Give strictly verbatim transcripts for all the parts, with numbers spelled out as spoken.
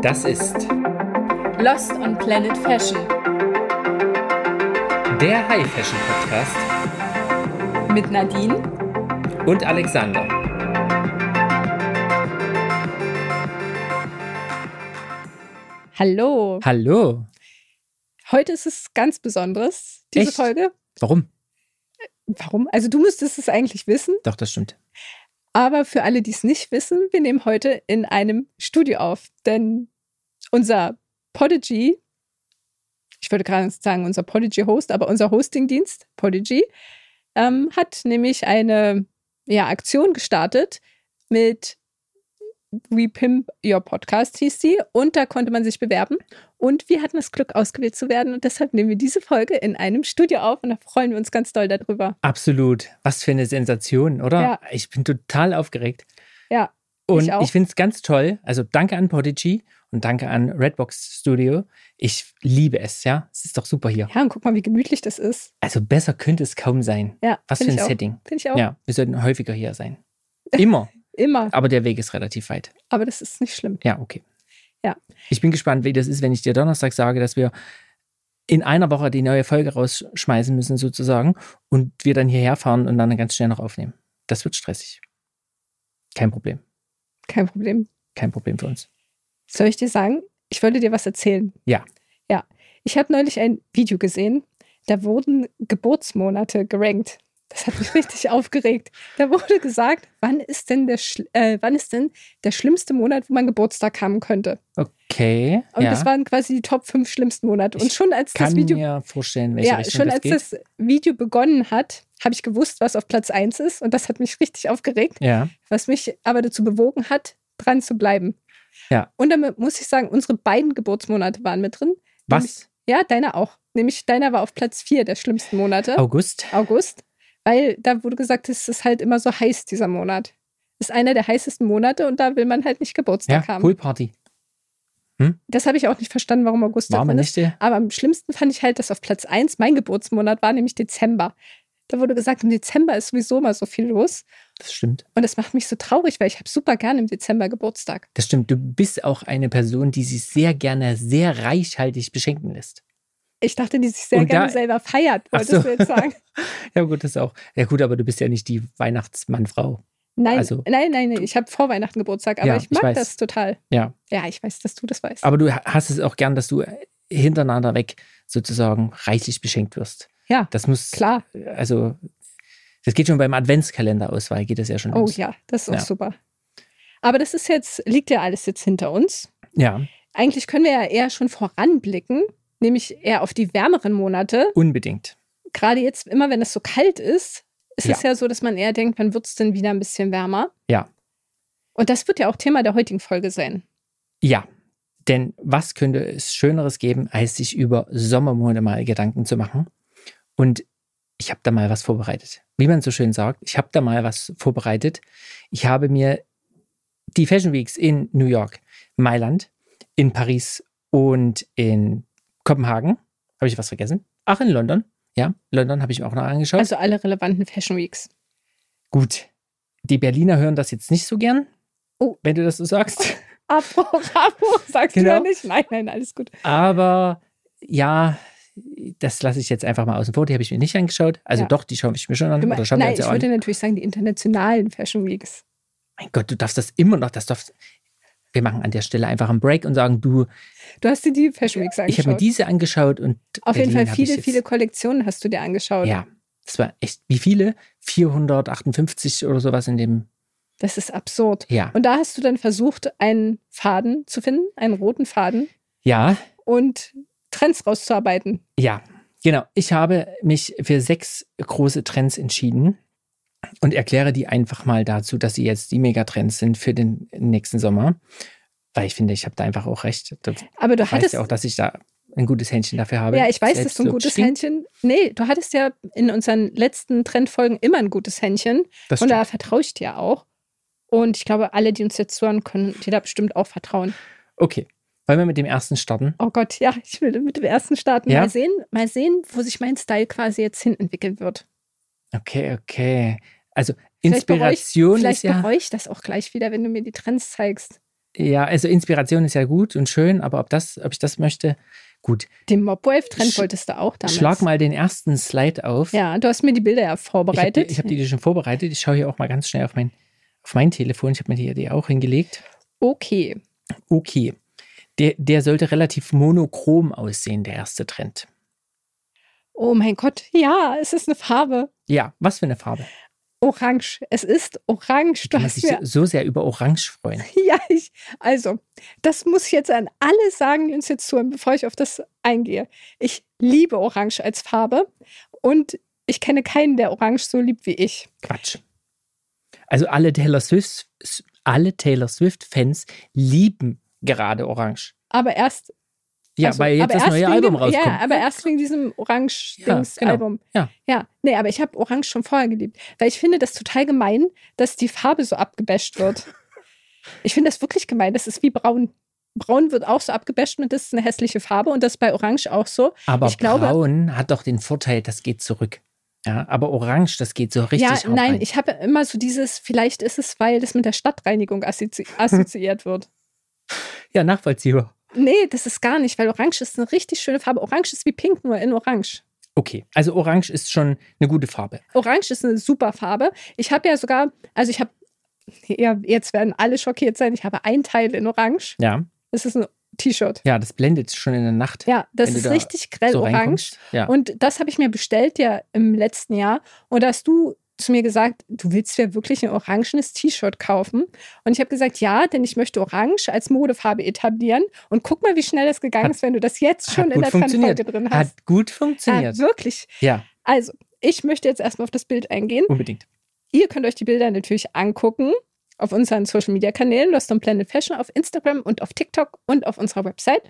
Das ist Lost on Planet Fashion der High Fashion Podcast mit Nadine und Alexander. Hallo. Hallo. Heute ist es ganz Besonderes, diese Echt? Folge. Warum? Warum? Also du müsstest es eigentlich wissen, Doch, das stimmt. aber für alle, die es nicht wissen, wir nehmen heute in einem Studio auf, denn unser Podigy, ich würde gerade sagen unser Podigy-Host, aber unser Hosting-Dienst, Podigy, ähm, hat nämlich eine ja, Aktion gestartet mit We Pimp Your Podcast hieß die, und da konnte man sich bewerben und wir hatten das Glück, ausgewählt zu werden, und deshalb nehmen wir diese Folge in einem Studio auf und da freuen wir uns ganz doll darüber. Absolut. Was für eine Sensation, oder? Ja. Ich bin total aufgeregt. Ja, Und ich auch. ich finde es ganz toll. Also danke an Podigy und danke an Redbox Studio. Ich liebe es, ja. Es ist doch super hier. Ja, und guck mal, wie gemütlich das ist. Also besser könnte es kaum sein. Ja, Was für find ein ich auch. Setting. Finde ich auch. Ja, wir sollten häufiger hier sein. Immer. Immer, Aber der Weg ist relativ weit. aber das ist nicht schlimm. Ja, okay. Ja. Ich bin gespannt, wie das ist, wenn ich dir Donnerstag sage, dass wir in einer Woche die neue Folge rausschmeißen müssen, sozusagen, und wir dann hierher fahren und dann ganz schnell noch aufnehmen. Das wird stressig. Kein Problem. Kein Problem. Kein Problem für uns. Soll ich dir sagen, ich wollte dir was erzählen. Ja. Ja, ich habe neulich ein Video gesehen, da wurden Geburtsmonate gerankt. Das hat mich richtig aufgeregt. Da wurde gesagt, wann ist denn der Schl- äh, wann ist denn der schlimmste Monat, wo man Geburtstag haben könnte. Okay. Und ja. das waren quasi die Top fünf schlimmsten Monate. Und Ich schon als kann das Video, mir vorstellen, welche ja, Richtung schon das als geht. das Video begonnen hat, habe ich gewusst, was auf Platz eins ist. Und das hat mich richtig aufgeregt, Ja. was mich aber dazu bewogen hat, dran zu bleiben. Ja. Und damit muss ich sagen, unsere beiden Geburtsmonate waren mit drin. Was? Ja, deiner auch. Nämlich deiner war auf Platz vier der schlimmsten Monate. August? August. Weil da wurde gesagt, es ist halt immer so heiß, dieser Monat. Ist einer der heißesten Monate und da will man halt nicht Geburtstag Ja, haben. Poolparty. Das habe ich auch nicht verstanden, warum August da Warme drin ist. Nächte. Aber am schlimmsten fand ich halt, dass auf Platz eins mein Geburtsmonat war, nämlich Dezember. Da wurde gesagt, im Dezember ist sowieso mal so viel los. Das stimmt. Und das macht mich so traurig, weil ich habe super gerne im Dezember Geburtstag. Das stimmt. Du bist auch eine Person, die sich sehr gerne sehr reichhaltig beschenken lässt. Ich dachte, die sich sehr Und gerne da- selber feiert, Ach wolltest so. du jetzt sagen. Ja, gut, das auch. Ja, gut, aber du bist ja nicht die Weihnachtsmannfrau. Nein, Also- nein, nein, nein. Ich habe vor Weihnachten Geburtstag, aber Ja, ich ich mag weiß. das total. Ja. Ja, ich weiß, dass du das weißt. Aber du hast es auch gern, dass du hintereinander weg sozusagen reichlich beschenkt wirst. Ja, Das muss, klar. also, das geht schon beim Adventskalenderauswahl, geht das ja schon Oh los. ja, das ist auch Ja. super. Aber das ist jetzt, liegt ja alles jetzt hinter uns. Ja, Eigentlich können wir ja eher schon voranblicken, nämlich eher auf die wärmeren Monate. unbedingt. Gerade jetzt, immer wenn es so kalt ist, ist Ja. es ja so, dass man eher denkt, wann wird es denn wieder ein bisschen wärmer? Ja. Und das wird ja auch Thema der heutigen Folge sein. Ja, denn was könnte es Schöneres geben, als sich über Sommermonate mal Gedanken zu machen? Und ich habe da mal was vorbereitet. Wie man so schön sagt, ich habe da mal was vorbereitet. Ich habe mir die Fashion Weeks in New York, Mailand, in Paris und in Kopenhagen. Habe ich was vergessen? Ach, in London. Ja, London habe ich mir auch noch angeschaut. Also alle relevanten Fashion Weeks. Gut, die Berliner hören das jetzt nicht so gern, Oh. wenn du das so sagst. Abo, Abo, sagst Genau. du ja nicht? Nein, nein, alles gut. Aber ja, das lasse ich jetzt einfach mal außen vor. Die habe ich mir nicht angeschaut. Also Ja. doch, die schaue ich mir schon an. Du Oder mein, schauen wir nein, uns ich ja an. würde natürlich sagen, die internationalen Fashion Weeks. Mein Gott, du darfst das immer noch. Das darfst, wir machen an der Stelle einfach einen Break und sagen, du, Du hast dir die Fashion Weeks angeschaut. ich habe mir diese angeschaut und Auf jeden Berlin Fall habe ich viele, jetzt- viele Kollektionen hast du dir angeschaut. Ja, das war echt, wie viele? vierhundertachtundfünfzig oder sowas in dem, Das ist absurd. ja. Und da hast du dann versucht, einen Faden zu finden, einen roten Faden, Ja, und Trends rauszuarbeiten. ja, genau. Ich habe mich für sechs große Trends entschieden und erkläre die einfach mal dazu, dass sie jetzt die Megatrends sind für den nächsten Sommer. Weil ich finde, ich habe da einfach auch recht. Du Aber du weißt hattest, ja auch, dass ich da ein gutes Händchen dafür habe. ja, ich weiß, dass du ein Selbstlob gutes stinkt. Händchen, nee, du hattest ja in unseren letzten Trendfolgen immer ein gutes Händchen. Das Und stimmt. da vertraue ich dir auch. Und ich glaube, alle, die uns jetzt zuhören, können dir da bestimmt auch vertrauen. Okay, wollen wir mit dem ersten starten? Oh Gott, ja, ich will mit dem ersten starten. Ja? Mal sehen, mal sehen, wo sich mein Style quasi jetzt hin entwickeln wird. Okay, okay. Also Vielleicht bereue ich- Inspiration Vielleicht ist ja... bereue ich das auch gleich wieder, wenn du mir die Trends zeigst. Ja, also Inspiration ist ja gut und schön, aber ob, das, ob ich das möchte, gut. Den Mobwave-Trend Sch- wolltest du auch damals. Schlag mal den ersten Slide auf. Ja, du hast mir die Bilder ja Ich habe vorbereitet. die, ich hab die schon vorbereitet. Ich schaue hier auch mal ganz schnell auf mein, auf mein Telefon. Ich habe mir die, die auch hingelegt. Okay. Okay. Der, der sollte relativ monochrom aussehen, der erste Trend. Oh mein Gott, ja, es ist eine Farbe. Ja, was für eine Farbe? Orange. Es ist orange. Du Kann man hast sich mir so, so sehr über Orange freuen. Ja, ich, also, das muss ich jetzt an alle sagen, die uns jetzt zuhören, bevor ich auf das eingehe. Ich liebe Orange als Farbe und ich kenne keinen, der Orange so liebt wie ich. Quatsch. Also alle Taylor Swift, alle Taylor Swift-Fans lieben gerade Orange. Aber erst. Ja, also, weil jetzt aber das erst neue wegen Album dem, rauskommt. Ja, aber erst wegen diesem Orange-Dings-Album. Ja, genau. Ja, nee, aber ich habe Orange schon vorher geliebt. Weil ich finde das total gemein, dass die Farbe so abgebasht wird. Ich finde das wirklich gemein. Das ist wie Braun. Braun wird auch so abgebasht und das ist eine hässliche Farbe und das ist bei Orange auch so. Aber ich glaube, Braun hat doch den Vorteil, das geht zurück. Ja, aber Orange, das geht so richtig Ja, hart nein, rein. ich habe immer so dieses, vielleicht ist es, weil das mit der Stadtreinigung assozi assoziiert wird. Ja, nachvollziehbar. Nee, das ist gar nicht, weil Orange ist eine richtig schöne Farbe. Orange ist wie Pink, nur in Orange. Okay, also Orange ist schon eine gute Farbe. Orange ist eine super Farbe. Ich habe ja sogar, also ich habe, ja, jetzt werden alle schockiert sein, ich habe ein Teil in Orange. Ja, Das ist ein T-Shirt. ja, das blendet schon in der Nacht. Ja, das wenn du ist da richtig grell so orange. reinkommst. Ja. Und das habe ich mir bestellt ja im letzten Jahr. Und da hast du zu mir gesagt, du willst ja wirklich ein orangenes T-Shirt kaufen. Und ich habe gesagt, ja, denn ich möchte Orange als Modefarbe etablieren. Und guck mal, wie schnell das gegangen Hat- ist, wenn du das jetzt schon Hat in gut der funktioniert. Trendfolge drin hast. Hat gut Ah, funktioniert. wirklich. Ja, Also, ich möchte jetzt erstmal auf das Bild eingehen. unbedingt. Ihr könnt euch die Bilder natürlich angucken auf unseren Social-Media-Kanälen, Lost on Planet Fashion, auf Instagram und auf TikTok und auf unserer Website.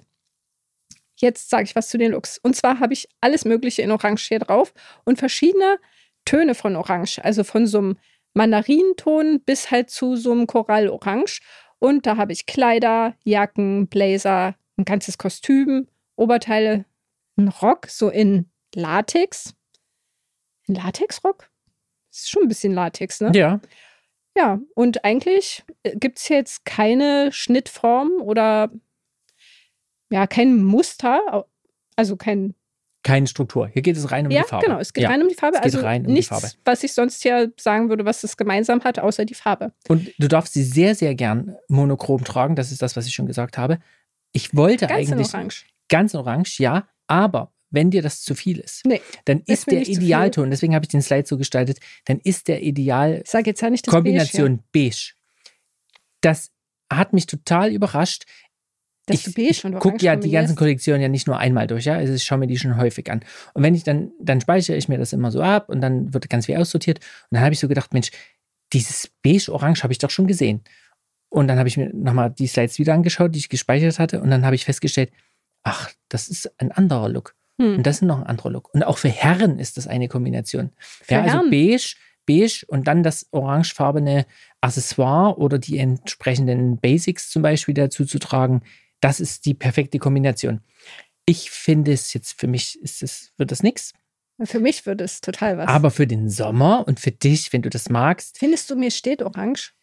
Jetzt sage ich was zu den Looks. Und zwar habe ich alles Mögliche in Orange hier drauf und verschiedene Töne von Orange. Also von so einem Mandarinton bis halt zu so einem Korallorange. Und da habe ich Kleider, Jacken, Blazer, ein ganzes Kostüm, Oberteile, einen Rock, so in Latex. Ein Latexrock? Ist schon ein bisschen Latex, ne? Ja, Ja, und eigentlich gibt es jetzt keine Schnittform oder ja, kein Muster, also kein. keine Struktur. Hier geht es rein um Ja, die Farbe. genau, es geht ja. rein um die Farbe. Es geht Also rein um die nichts, Farbe. was ich sonst ja sagen würde, was es gemeinsam hat, außer die Farbe. Und du darfst sie sehr, sehr gern monochrom tragen. Das ist das, was ich schon gesagt habe. Ich wollte Ganz in eigentlich Orange. ganz orange, ja, aber wenn dir das zu viel ist, Nee, dann ist ist mir der nicht zu viel. Idealton, deswegen habe ich den Slide so gestaltet, dann ist der Ideal Ich sage jetzt ja nicht das Kombination beige. Das hat mich total überrascht. Beige, Ich, dass du beige ich und Orange gucke ja die ganzen kombinierst. Kollektionen ja nicht nur einmal durch, ja. Also ich schaue mir die schon häufig an. Und wenn ich dann, dann speichere ich mir das immer so ab und dann wird ganz viel aussortiert. Und dann habe ich so gedacht, Mensch, dieses beige-orange habe ich doch schon gesehen. Und dann habe ich mir nochmal die Slides wieder angeschaut, die ich gespeichert hatte. Und dann habe ich festgestellt, ach, das ist ein anderer Look. Hm. Und das ist noch ein anderer Look. Und auch für Herren ist das eine Kombination. Für ja, also Herren? beige, beige und dann das orangefarbene Accessoire oder die entsprechenden Basics zum Beispiel dazu zu tragen. Das ist die perfekte Kombination. Ich finde es jetzt, für mich ist es, wird das nichts. Für mich würde es total was. Aber für den Sommer und für dich, wenn du das magst, Findest du, mir steht Orange?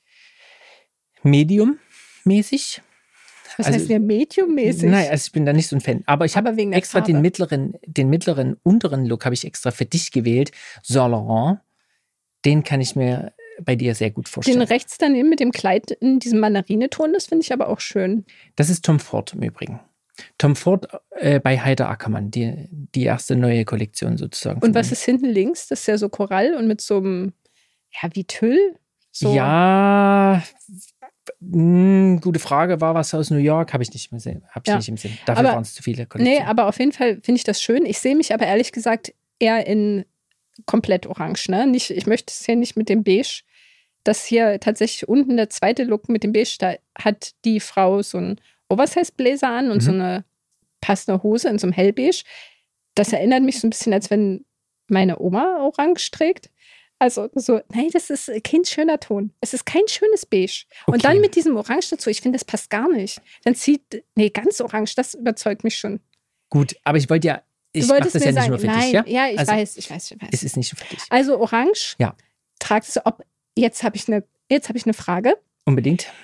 medium-mäßig. Was Also- heißt mir mediummäßig? Nein, also ich bin da nicht so ein Fan. Aber ich Aber habe wegen der extra Farbe. den mittleren, den mittleren, unteren Look habe ich extra für dich gewählt. Saint Laurent. Den kann ich mir bei dir sehr gut Den vorstellen. rechts daneben mit dem Kleid in diesem Mandarineton, das finde ich aber auch schön. Das ist Tom Ford im Übrigen. Tom Ford äh, bei Heider Ackermann, die, die erste neue Kollektion sozusagen. Und von was ihm. ist hinten links? Das ist ja so Korall und mit so einem, ja, wie Tüll. So. Ja, mh, gute Frage. War was aus New York? Habe ich nicht im Sinn. Hab ich Ja. nicht im Sinn. Dafür Aber- waren es zu viele Nee, Kollektionen. aber auf jeden Fall finde ich das schön. Ich sehe mich aber ehrlich gesagt eher in komplett orange. Ne? Nicht, ich möchte es hier nicht mit dem Beige. Das hier tatsächlich unten der zweite Look mit dem Beige, da hat die Frau so einen Oversize-Bläser an und Mhm. so eine passende Hose in so einem Hellbeige. Das erinnert mich so ein bisschen, als wenn meine Oma orange trägt. Also so, nein, das ist kein schöner Ton. Es ist kein schönes Beige. Und Okay. dann mit diesem Orange dazu, ich finde, das passt gar nicht. Dann zieht, nee, ganz orange, das überzeugt mich schon. Gut, aber ich wollte ja, ich Du mache wolltest das mir ja nicht sagen, nur für nein, dich, ja? ja, ich Also, weiß, ich weiß, ich weiß. Es ist nicht nur für dich. Also orange, Ja. tragt es, ob, jetzt habe ich eine, jetzt habe ich eine Frage. Unbedingt.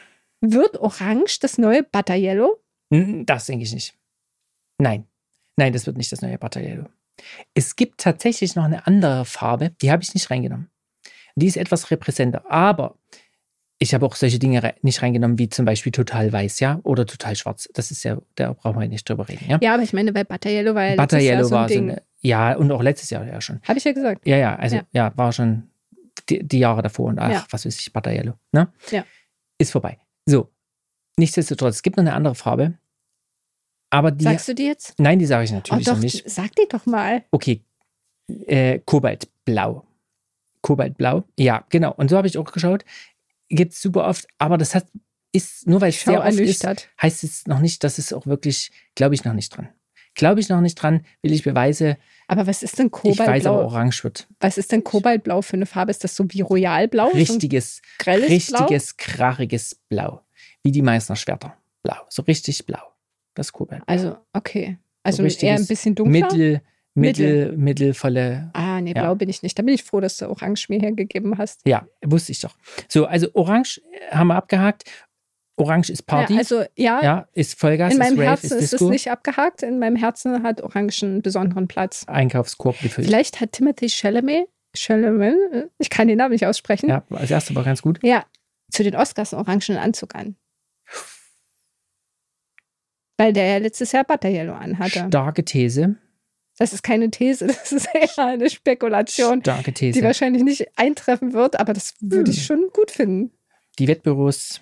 Wird Orange das neue Butter Yellow? Das denke ich nicht. Nein. Nein, das wird nicht das neue Butter Yellow. Es gibt tatsächlich noch eine andere Farbe, die habe ich nicht reingenommen. Die ist etwas repräsenter, aber ich habe auch solche Dinge re- nicht reingenommen, wie zum Beispiel total weiß, ja, oder total schwarz. Das ist ja, da brauchen wir nicht drüber reden, ja. Ja, aber ich meine, bei Butter Yellow war ja Butter letztes Jahr Yellow so ein war so Ding. eine, ja, und auch letztes Jahr ja schon. Habe ich ja gesagt. Ja, ja, also Ja. ja, war schon die, die Jahre davor und ach, Ja. was weiß ich, Butter Yellow, ne? Ja. Ist vorbei. So, nichtsdestotrotz, es gibt noch eine andere Farbe, aber die, Sagst du die jetzt? nein, die sage ich Oh natürlich doch, noch nicht. sag die doch mal. Okay, äh, Kobaltblau. Kobaltblau, ja, genau. Und so habe ich auch geschaut. Gibt es super oft, aber das hat, ist, nur weil es Schau sehr oft ist, ernüchtert. heißt es noch nicht, dass es auch wirklich, glaube ich noch nicht dran. Glaube ich noch nicht dran, will ich Beweise. Aber was ist denn Ich weiß aber, Kobaltblau? orange wird. Was ist denn Kobaltblau für eine Farbe? Ist das so wie Royalblau? Richtiges, So ein grelles richtiges, krachiges Blau. Wie die Meißner Schwerter. Blau. So richtig blau. Das Kobalt. Blau? Also, okay. Also So eher richtiges ein bisschen dunkler? Mittel, mittel, mittelvolle. Ah, nee, Ja. blau bin ich nicht. Da bin ich froh, dass du Orange mir hergegeben hast. Ja, wusste ich doch. So, also Orange haben wir abgehakt. Orange ist Party. Ja, also ja, Ja, ist Vollgas, in ist meinem Rave, Herzen ist ist es Disco. nicht abgehakt. In meinem Herzen hat Orange einen besonderen Platz. Einkaufskorb gefüllt. Vielleicht hat Timothy Chalamet, Chalamet, ich kann den Namen nicht aussprechen, Ja, als erstes war ganz gut. ja, zu den Oscars einen orangenen Anzug an. Weil der ja letztes Jahr Butter Yellow anhatte. Starke These. Das ist keine These, das ist eher eine Spekulation, Starke die These. wahrscheinlich nicht eintreffen wird, aber das würde ich schon gut finden. Die Wettbüros.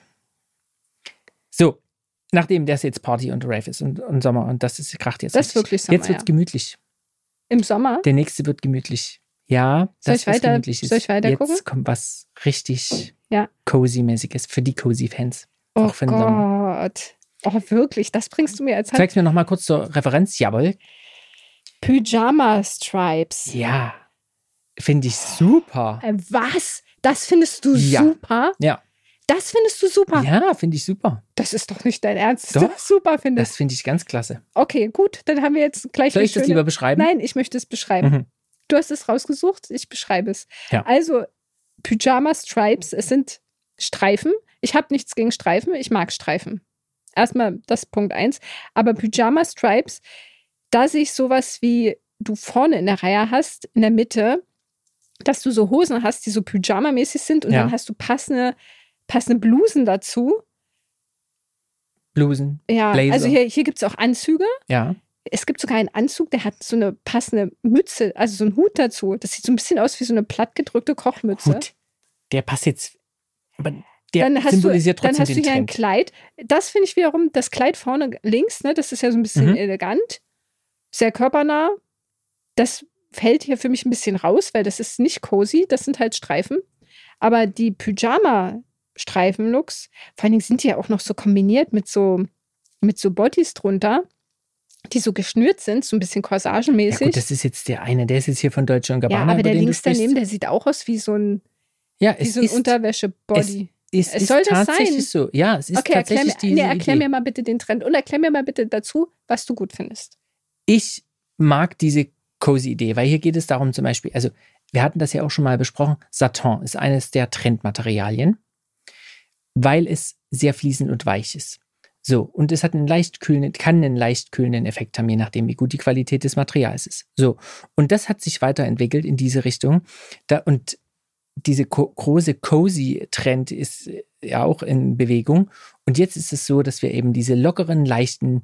So, nachdem das jetzt Party und Rave ist und, und Sommer und das ist kracht jetzt. Das ist richtig. wirklich Sommer, Jetzt wird es ja. gemütlich. Im Sommer? Der nächste wird gemütlich. Ja, Soll das ich was weiter- gemütlich ist. soll ich weiter Jetzt gucken? kommt was richtig Ja. Cozy-mäßiges für die Cozy-Fans. Oh Auch für den Sommer. Gott. Oh, wirklich, das bringst du mir als Hand. Zeig's mir noch mal kurz zur Referenz. Jawohl. Pyjama Stripes. Ja. Finde ich super. Äh, Was? Das findest du Ja. super? Ja. Das findest du super? Ja, finde ich super. Das ist doch nicht dein Ernst, dass Doch. du das super findest. Das finde ich ganz klasse. Okay, gut, dann haben wir jetzt gleich Soll eine ich das schöne- lieber beschreiben? Nein, ich möchte es beschreiben. Mhm. Du hast es rausgesucht, ich beschreibe es. Ja. Also, Pyjama Stripes, es sind Streifen. Ich habe nichts gegen Streifen, ich mag Streifen. Erstmal das Punkt eins. Aber Pyjama Stripes, da sehe ich sowas wie du vorne in der Reihe hast, in der Mitte, dass du so Hosen hast, die so Pyjama-mäßig sind und Ja. dann hast du passende, passende Blusen dazu. Blusen. Ja, Blazer. also hier, hier gibt es auch Anzüge. Ja. Es gibt sogar einen Anzug, der hat so eine passende Mütze, also so einen Hut dazu. Das sieht so ein bisschen aus wie so eine plattgedrückte Kochmütze. Hut. Der passt jetzt. Aber der Dann hast, symbolisiert du, dann trotzdem hast du den hier ein Trend. Kleid. Das finde ich wiederum, das Kleid vorne links, ne, das ist ja so ein bisschen Mhm. elegant, sehr körpernah. Das fällt hier für mich ein bisschen raus, weil das ist nicht cozy, das sind halt Streifen. Aber die Pyjama-Streifen-Looks, vor allen Dingen sind die ja auch noch so kombiniert mit so, mit so Bodies drunter, die so geschnürt sind, so ein bisschen Ja corsagenmäßig. gut, das ist jetzt der eine, der ist jetzt hier von Deutsche und Ja, Gabbana, aber über der den links du sprichst. daneben, der sieht auch aus wie so ein, Ja, wie es so ein ist, Unterwäsche-Body. es es ist soll das tatsächlich sein. so. Ja, es ist Okay, erklär, tatsächlich mir, diese nee, erklär Idee. mir mal bitte den Trend und erklär mir mal bitte dazu, was du gut findest. Ich mag diese cozy Idee, weil hier geht es darum zum Beispiel, also wir hatten das ja auch schon mal besprochen, Satin ist eines der Trendmaterialien, weil es sehr fließend und weich ist. So, und es hat einen leicht kühlenden, kann einen leicht kühlenden Effekt haben, je nachdem, wie gut die Qualität des Materials ist. So, und das hat sich weiterentwickelt in diese Richtung. Da, und diese ko- große Cozy-Trend ist äh, ja auch in Bewegung. Und jetzt ist es so, dass wir eben diese lockeren, leichten,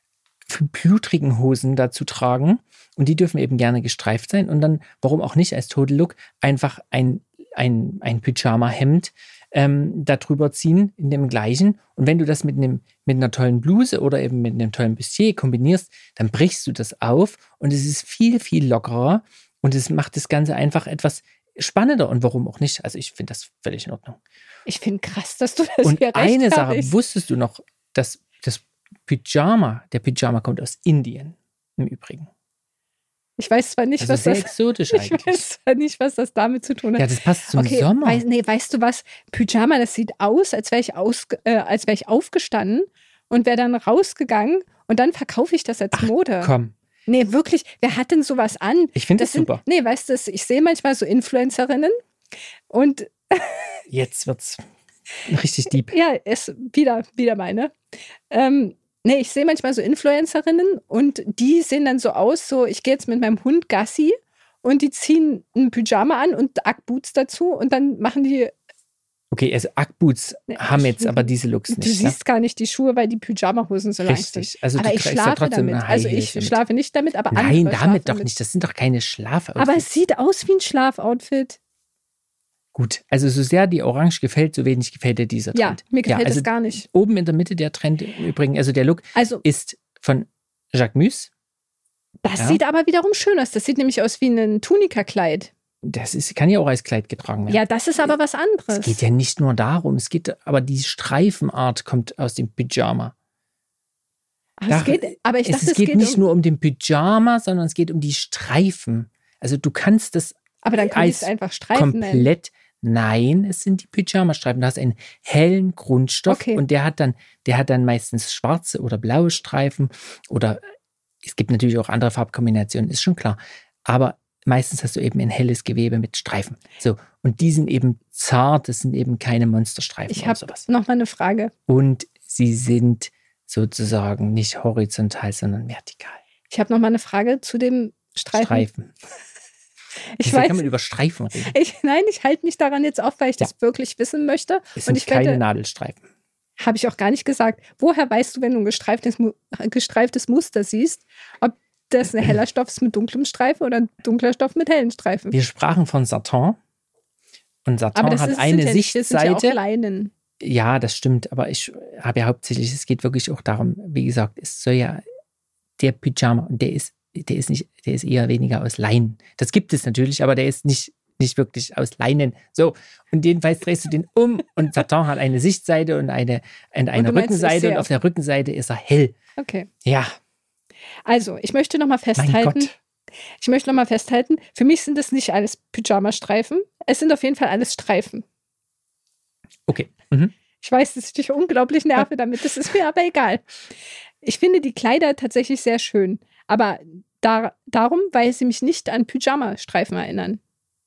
blutrigen Hosen dazu tragen. Und die dürfen eben gerne gestreift sein. Und dann, warum auch nicht als Total Look, einfach ein, ein, ein Pyjama-Hemd ähm, darüber ziehen in dem gleichen. Und wenn du das mit, einem, mit einer tollen Bluse oder eben mit einem tollen Bustier kombinierst, dann brichst du das auf und es ist viel, viel lockerer. Und es macht das Ganze einfach etwas spannender. Und warum auch nicht? Also ich finde das völlig in Ordnung. Ich finde krass, dass du das Und hier eine Sache, rechtfertigst. wusstest du noch, dass das Pyjama, der Pyjama kommt aus Indien im Übrigen. Ich weiß zwar nicht, Also was sehr das exotisch ich eigentlich. weiß zwar nicht, was das damit zu tun hat. Ja, das passt zum okay, Sommer. Weiß, nee, weißt du was? Pyjama, das sieht aus, als wäre ich, aus, äh, als wär ich aufgestanden und wäre dann rausgegangen und dann verkaufe ich das als Mode. Komm, Nee, wirklich, wer hat denn sowas an? ich finde das, sind, super. Nee, weißt du, ich sehe manchmal so Influencerinnen und Jetzt wird's. Richtig deep. Ja, ist wieder, wieder meine. Ähm, nee, ich sehe manchmal so Influencerinnen und die sehen dann so aus, so ich gehe jetzt mit meinem Hund Gassi und die ziehen ein Pyjama an und Ackboots dazu und dann machen die. Okay, also Ackboots Nee, haben jetzt ich- aber diese Looks Du nicht. Ne? siehst gar nicht die Schuhe, weil die Pyjama-Hosen so lang sind. Richtig. Also Aber du ich trägst ja schlafe trotzdem damit. eine Also High ich Heels damit. schlafe nicht damit, aber Nein, andere damit schlafen doch damit. nicht. Das sind doch keine Schlafoutfits. Aber es sieht aus wie ein Schlafoutfit. Gut, also so sehr die Orange gefällt, so wenig gefällt dir dieser Ja, Trend. mir gefällt also es gar nicht. Oben in der Mitte der Trend im Übrigen, also der Look Also ist von Jacques Mus. das Ja. sieht aber wiederum schön aus. Das sieht nämlich aus wie ein Tunika-Kleid. Das ist, kann ja auch als Kleid getragen werden. Ja, das ist aber was anderes. Es geht ja nicht nur darum, es geht, aber die Streifenart kommt aus dem Pyjama. aber, es da- geht, aber ich es, dachte, es geht, nicht um, nur um den Pyjama, sondern es geht um die Streifen. Also du kannst das aber dann könnte ich es als einfach Streifen nennen. komplett. Nein, es sind die Pyjama-Streifen. Du hast einen hellen Grundstoff Okay. und der hat dann, der hat dann meistens schwarze oder blaue Streifen oder es gibt natürlich auch andere Farbkombinationen, ist schon klar. Aber meistens hast du eben ein helles Gewebe mit Streifen. So, und die sind eben zart, das sind eben keine Monsterstreifen Ich oder habe sowas. noch mal eine Frage. Und sie sind sozusagen nicht horizontal, sondern vertikal. Ich habe noch mal eine Frage zu dem Streifen. Streifen. Ich Wieso weiß, kann man über Streifen reden? ich, nein, ich halte mich daran jetzt auf, weil ich Ja. das wirklich wissen möchte. Es Und sind ich keine wette, Nadelstreifen. habe ich auch gar nicht gesagt. Woher weißt du, wenn du ein gestreiftes, Mu- gestreiftes Muster siehst, ob das ein heller Stoff ist mit dunklem Streifen oder ein dunkler Stoff mit hellen Streifen? Wir sprachen von Satin. Und Satin Aber das hat ist, eine sind ja nicht, das sind ja auch Sichtseite. Leinen. Ja, das stimmt, aber ich habe ja hauptsächlich, es geht wirklich auch darum, wie gesagt, es soll ja der Pyjama, und der ist, der ist nicht, der ist eher weniger aus Leinen. Das gibt es natürlich, aber der ist nicht, nicht wirklich aus Leinen. So, und jedenfalls drehst du den um und Satin hat eine Sichtseite und eine, und eine du meinst, ich Rückenseite sehe und auf- auf der Rückenseite ist er hell. Okay. Ja, Also, ich möchte noch mal mein festhalten, Gott. ich möchte noch mal festhalten, für mich sind das nicht alles Pyjama-Streifen. Es sind auf jeden Fall alles Streifen. Okay. Mhm. Ich weiß, dass ich dich unglaublich nerve damit, das ist mir aber egal. Ich finde die Kleider tatsächlich sehr schön, aber da, darum, weil sie mich nicht an Pyjama-Streifen erinnern,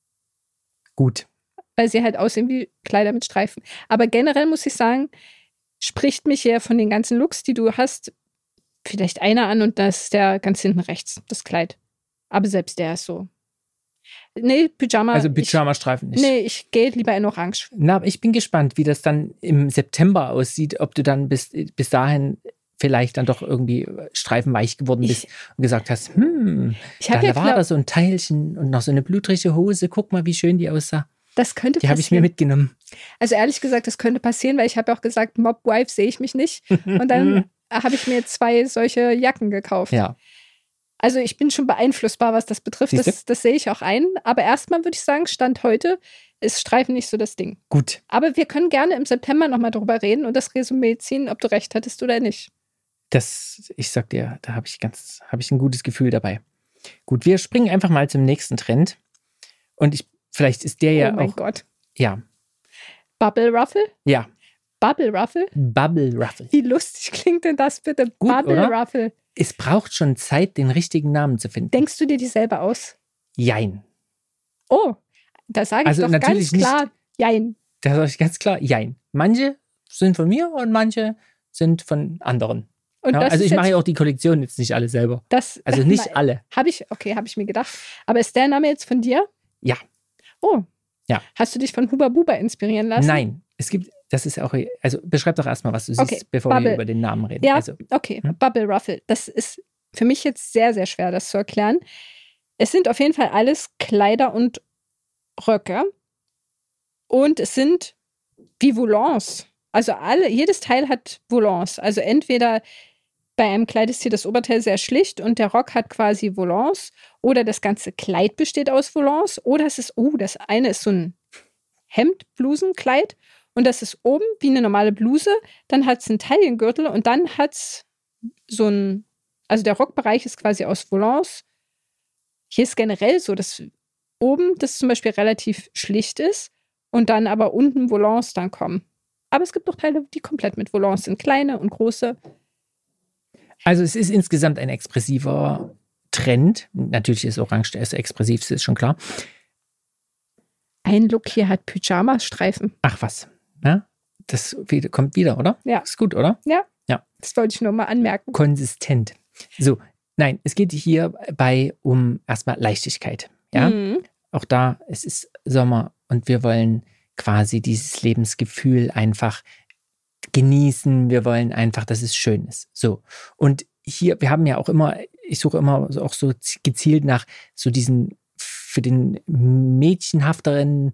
Gut. weil sie halt aussehen wie Kleider mit Streifen. Aber generell muss ich sagen, spricht mich ja von den ganzen Looks, die du hast, vielleicht einer an und das ist der ganz hinten rechts, das Kleid. Aber selbst der ist so. Nee, Pyjama. Also Pyjama-Streifen ich, nicht. nee, ich gehe lieber in Orange. Na, aber ich bin gespannt, wie das dann im September aussieht, ob du dann bis, bis dahin vielleicht dann doch irgendwie streifenweich geworden bist Ich- und gesagt hast, hm, Ich da habe ja war glaub, da so ein Teilchen und noch so eine blutrige Hose. Guck mal, wie schön die aussah. das könnte Die habe ich mir passieren. mitgenommen. Also ehrlich gesagt, das könnte passieren, weil ich habe ja auch gesagt, Mobwife sehe ich mich nicht. Und dann habe ich mir zwei solche Jacken gekauft. Ja, Also ich bin schon beeinflussbar, was das betrifft. Siehste? Das, das sehe ich auch ein. Aber erstmal würde ich sagen, Stand heute ist Streifen nicht so das Ding. gut. Aber wir können gerne im September nochmal drüber reden und das Resümee ziehen, ob du recht hattest oder nicht. Das, ich sag dir, da habe ich ganz, habe ich ein gutes Gefühl dabei. Gut, wir springen einfach mal zum nächsten Trend. Und ich, vielleicht ist der ja oh mein auch, Gott. ja, Bubble Ruffle? ja, Bubble Ruffle? Bubble Ruffle. Wie lustig klingt denn das bitte? Gut, Bubble oder? Ruffle. Es braucht schon Zeit, den richtigen Namen zu finden. Denkst du dir die selber aus? Jein. Oh, da sage ich Also doch natürlich ganz klar, jein. Da sage ich ganz klar, jein. Manche sind von mir und manche sind von anderen. Und Ja, das also ist ich mache jetzt, ja auch die Kollektion jetzt nicht alle selber. das, Also nicht alle. Habe ich, okay, habe ich mir gedacht. Aber ist der Name jetzt von dir? Ja. Oh. Ja. Hast du dich von Huba Buba inspirieren lassen? Nein, es gibt, das ist auch, also beschreib doch erstmal, was du siehst, Okay, bevor Bubble. wir über den Namen reden. Ja, Also, okay. Hm? Bubble Ruffle. Das ist für mich jetzt sehr, sehr schwer, das zu erklären. Es sind auf jeden Fall alles Kleider und Röcke. Und es sind wie Volants. Also alle, jedes Teil hat Volants. Also entweder bei einem Kleid ist hier das Oberteil sehr schlicht und der Rock hat quasi Volants oder das ganze Kleid besteht aus Volants oder es ist, oh, das eine ist so ein Hemd-Blusenkleid und das ist oben wie eine normale Bluse, dann hat es einen Taillengürtel und dann hat es so ein, also der Rockbereich ist quasi aus Volants. Hier ist generell so, dass oben das zum Beispiel relativ schlicht ist und dann aber unten Volants dann kommen. Aber es gibt auch Teile, die komplett mit Volants sind, kleine und große. also es ist insgesamt ein expressiver Trend. Natürlich ist Orange der expressivste, ist schon klar. Ein Look hier hat Pyjama-Streifen. Ach was. Ja? das kommt wieder, oder? Ja. Ist gut, oder? Ja. Ja. Das wollte ich nur mal anmerken. Konsistent. So, nein, es geht hierbei um erstmal Leichtigkeit. Ja. Mhm. Auch da, es ist Sommer und wir wollen quasi dieses Lebensgefühl einfach genießen. Wir wollen einfach, dass es schön ist. So. Und hier, wir haben ja auch immer, ich suche immer auch so gezielt nach so diesen für den mädchenhafteren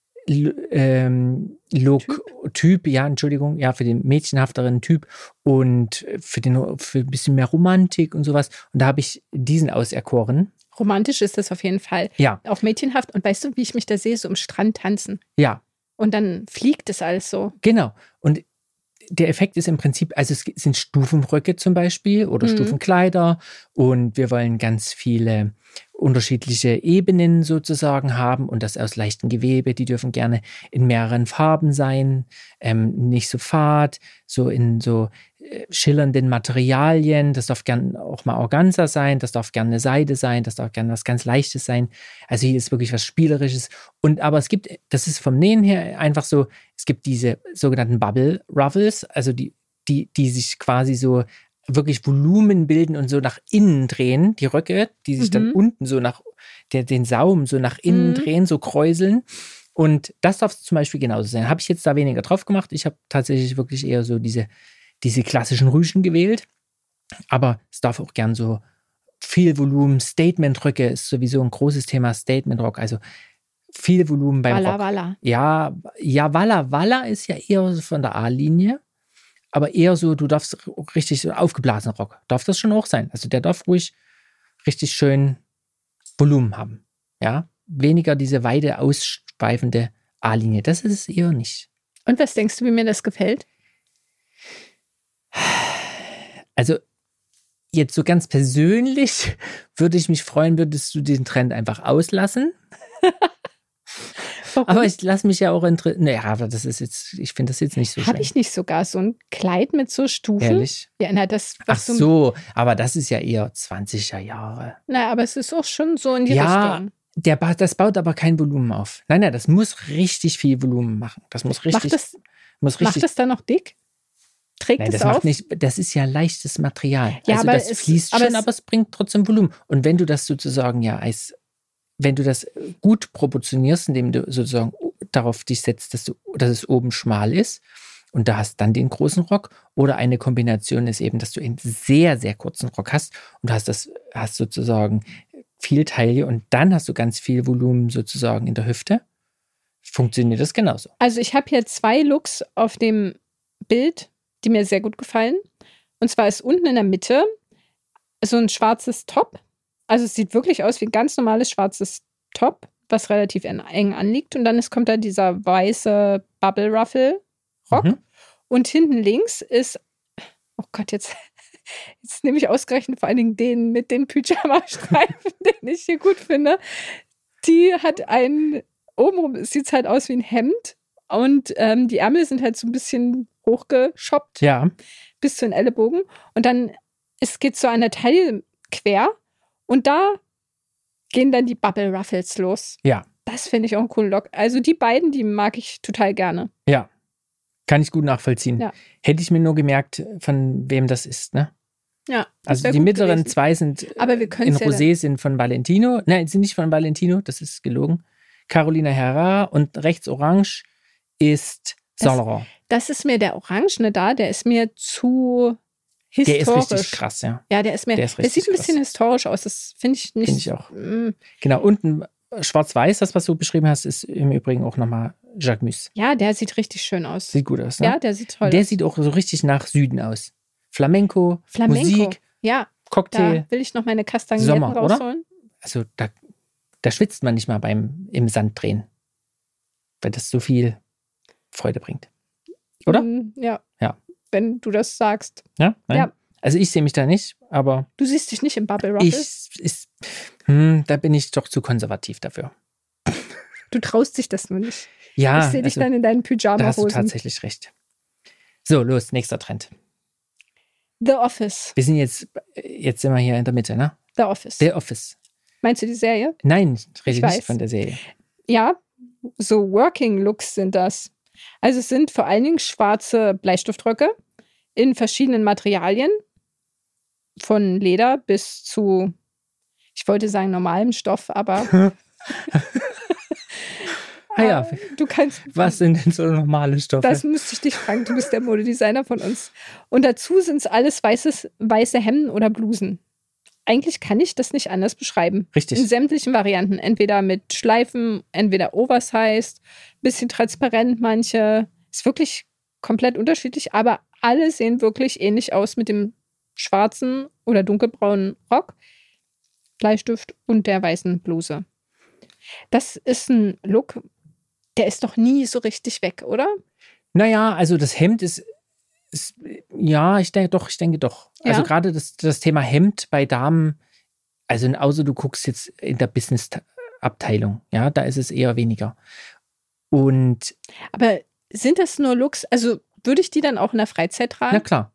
ähm, Look, typ. typ, ja, Entschuldigung, ja, für den mädchenhafteren Typ und für, den, für ein bisschen mehr Romantik und sowas. Und da habe ich diesen auserkoren. Romantisch ist das auf jeden Fall. Ja. Auch mädchenhaft. Und weißt du, wie ich mich da sehe? So am Strand tanzen. Ja. Und dann fliegt es alles so. Genau. Und der Effekt ist im Prinzip, also es sind Stufenröcke zum Beispiel oder mhm. Stufenkleider und wir wollen ganz viele unterschiedliche Ebenen sozusagen haben und das aus leichtem Gewebe. Die dürfen gerne in mehreren Farben sein, ähm, nicht so fad, so in so äh, schillernden Materialien. Das darf gerne auch mal Organza sein, das darf gerne eine Seide sein, das darf gerne was ganz Leichtes sein. Also hier ist wirklich was Spielerisches. Und aber es gibt, das ist vom Nähen her einfach so, es gibt diese sogenannten Bubble Ruffles, also die, die, die sich quasi so wirklich Volumen bilden und so nach innen drehen, die Röcke, die sich mhm. dann unten so nach, der, den Saum so nach innen mhm. drehen, so kräuseln. Und das darf zum Beispiel genauso sein. Habe ich jetzt da weniger drauf gemacht. Ich habe tatsächlich wirklich eher so diese, diese klassischen Rüschen gewählt. Aber es darf auch gern so viel Volumen. Statement-Röcke ist sowieso ein großes Thema, Statement-Rock. Also viel Volumen beim Walla, Rock. Walla. Ja, ja, Walla, Walla ist ja eher von der A-Linie. Aber eher so, du darfst richtig so aufgeblasenen Rock. Darf das schon auch sein. Also der darf ruhig richtig schön Volumen haben. Ja, weniger diese weite, ausschweifende A-Linie. Das ist es eher nicht. Und was denkst du, wie mir das gefällt? Also jetzt so ganz persönlich würde ich mich freuen, würdest du den Trend einfach auslassen. Warum? Aber ich lasse mich ja auch interessieren. Naja, aber das ist jetzt, ich finde das jetzt nicht so schön. Habe ich nicht sogar so ein Kleid mit so Stufen? Ehrlich? Ja, na, das, Ach so, aber das ist ja eher zwanziger Jahre. Na, aber es ist auch schon so in die ja, Richtung. Der, das baut aber kein Volumen auf. Nein, nein, das muss richtig viel Volumen machen. Das muss richtig. Macht das, muss richtig, macht das dann noch dick? Trägt nein, es das auf? macht nicht, das ist ja leichtes Material. Ja, also aber das es, fließt aber schon, es, aber es bringt trotzdem Volumen. Und wenn du das sozusagen ja als, wenn du das gut proportionierst, indem du sozusagen darauf dich setzt, dass, du, dass es oben schmal ist und da hast dann den großen Rock oder eine Kombination ist eben, dass du einen sehr, sehr kurzen Rock hast und du hast das, hast sozusagen viel Taille und dann hast du ganz viel Volumen sozusagen in der Hüfte, funktioniert das genauso. Also ich habe hier zwei Looks auf dem Bild, die mir sehr gut gefallen. Und zwar ist unten in der Mitte so ein schwarzes Top. Also es sieht wirklich aus wie ein ganz normales schwarzes Top, was relativ eng anliegt. Und dann ist, kommt da dieser weiße Bubble-Ruffle-Rock. Mhm. Und hinten links ist, oh Gott, jetzt, jetzt nehme ich ausgerechnet vor allen Dingen den mit den Pyjama-Streifen, den ich hier gut finde. Die hat ein, obenrum sieht es halt aus wie ein Hemd. Und ähm, die Ärmel sind halt so ein bisschen hochgeschoppt. Ja. Bis zu den Ellenbogen. Und dann es geht so an der Taille quer. Und da gehen dann die Bubble Ruffles los. Ja. Das finde ich auch einen coolen Look. Also die beiden, die mag ich total gerne. Ja. Kann ich gut nachvollziehen. Ja. Hätte ich mir nur gemerkt, von wem das ist, ne? Ja. Also die mittleren gewesen. zwei sind Aber wir in ja Rosé sind von Valentino. Nein, sind nicht von Valentino, das ist gelogen. Carolina Herrera und rechts orange ist Saint Laurent. Das, das ist mir der Orangene da, der ist mir zu historisch. Der ist richtig krass, ja. Ja, der ist mir, der, ist der sieht ein bisschen krass. historisch aus, das finde ich nicht. Finde ich auch. Mm. Genau, unten schwarz-weiß, das, was du beschrieben hast, ist im Übrigen auch nochmal Jacques Mus. Ja, der sieht richtig schön aus. Sieht gut aus, ne? Ja, der sieht toll der aus. Der sieht auch so richtig nach Süden aus. Flamenco, Flamenco. Musik, ja, Cocktail. Da will ich noch meine Kastagnetten Sommer, rausholen. Oder? Also da, da schwitzt man nicht mal beim im Sand drehen. Weil das so viel Freude bringt. Oder? Mm, ja. Ja. Wenn du das sagst. Ja? Nein? Ja. Also ich sehe mich da nicht, aber... Du siehst dich nicht im Bubble Ruffle? Ich, ich, hm, da bin ich doch zu konservativ dafür. Du traust dich das nur nicht. Ja. Ich sehe dich also, dann in deinen Pyjama-Hosen. Da hast du tatsächlich recht. So, los, nächster Trend. The Office. Wir sind jetzt, jetzt sind wir hier in der Mitte, ne? The Office. The Office. Meinst du die Serie? Nein, ich rede ich nicht weiß. von der Serie. Ja, so Working Looks sind das. Also es sind vor allen Dingen schwarze Bleistiftröcke in verschiedenen Materialien, von Leder bis zu, ich wollte sagen normalem Stoff, aber Ah ja, du kannst. was sind denn so normale Stoffe? Das müsste ich dich fragen, du bist der Modedesigner von uns. Und dazu sind es alles weißes, weiße Hemden oder Blusen. Eigentlich kann ich das nicht anders beschreiben. Richtig. In sämtlichen Varianten. Entweder mit Schleifen, entweder oversized, bisschen transparent manche. Ist wirklich komplett unterschiedlich, aber alle sehen wirklich ähnlich aus mit dem schwarzen oder dunkelbraunen Rock, Bleistift und der weißen Bluse. Das ist ein Look, der ist doch nie so richtig weg, oder? Naja, also das Hemd ist, ist ja, ich denke doch, ich denke doch. Ja. Also gerade das, das Thema Hemd bei Damen, also außer du guckst jetzt in der Business-Abteilung, ja, da ist es eher weniger. Und Aber sind das nur Looks, also würde ich die dann auch in der Freizeit tragen? na klar,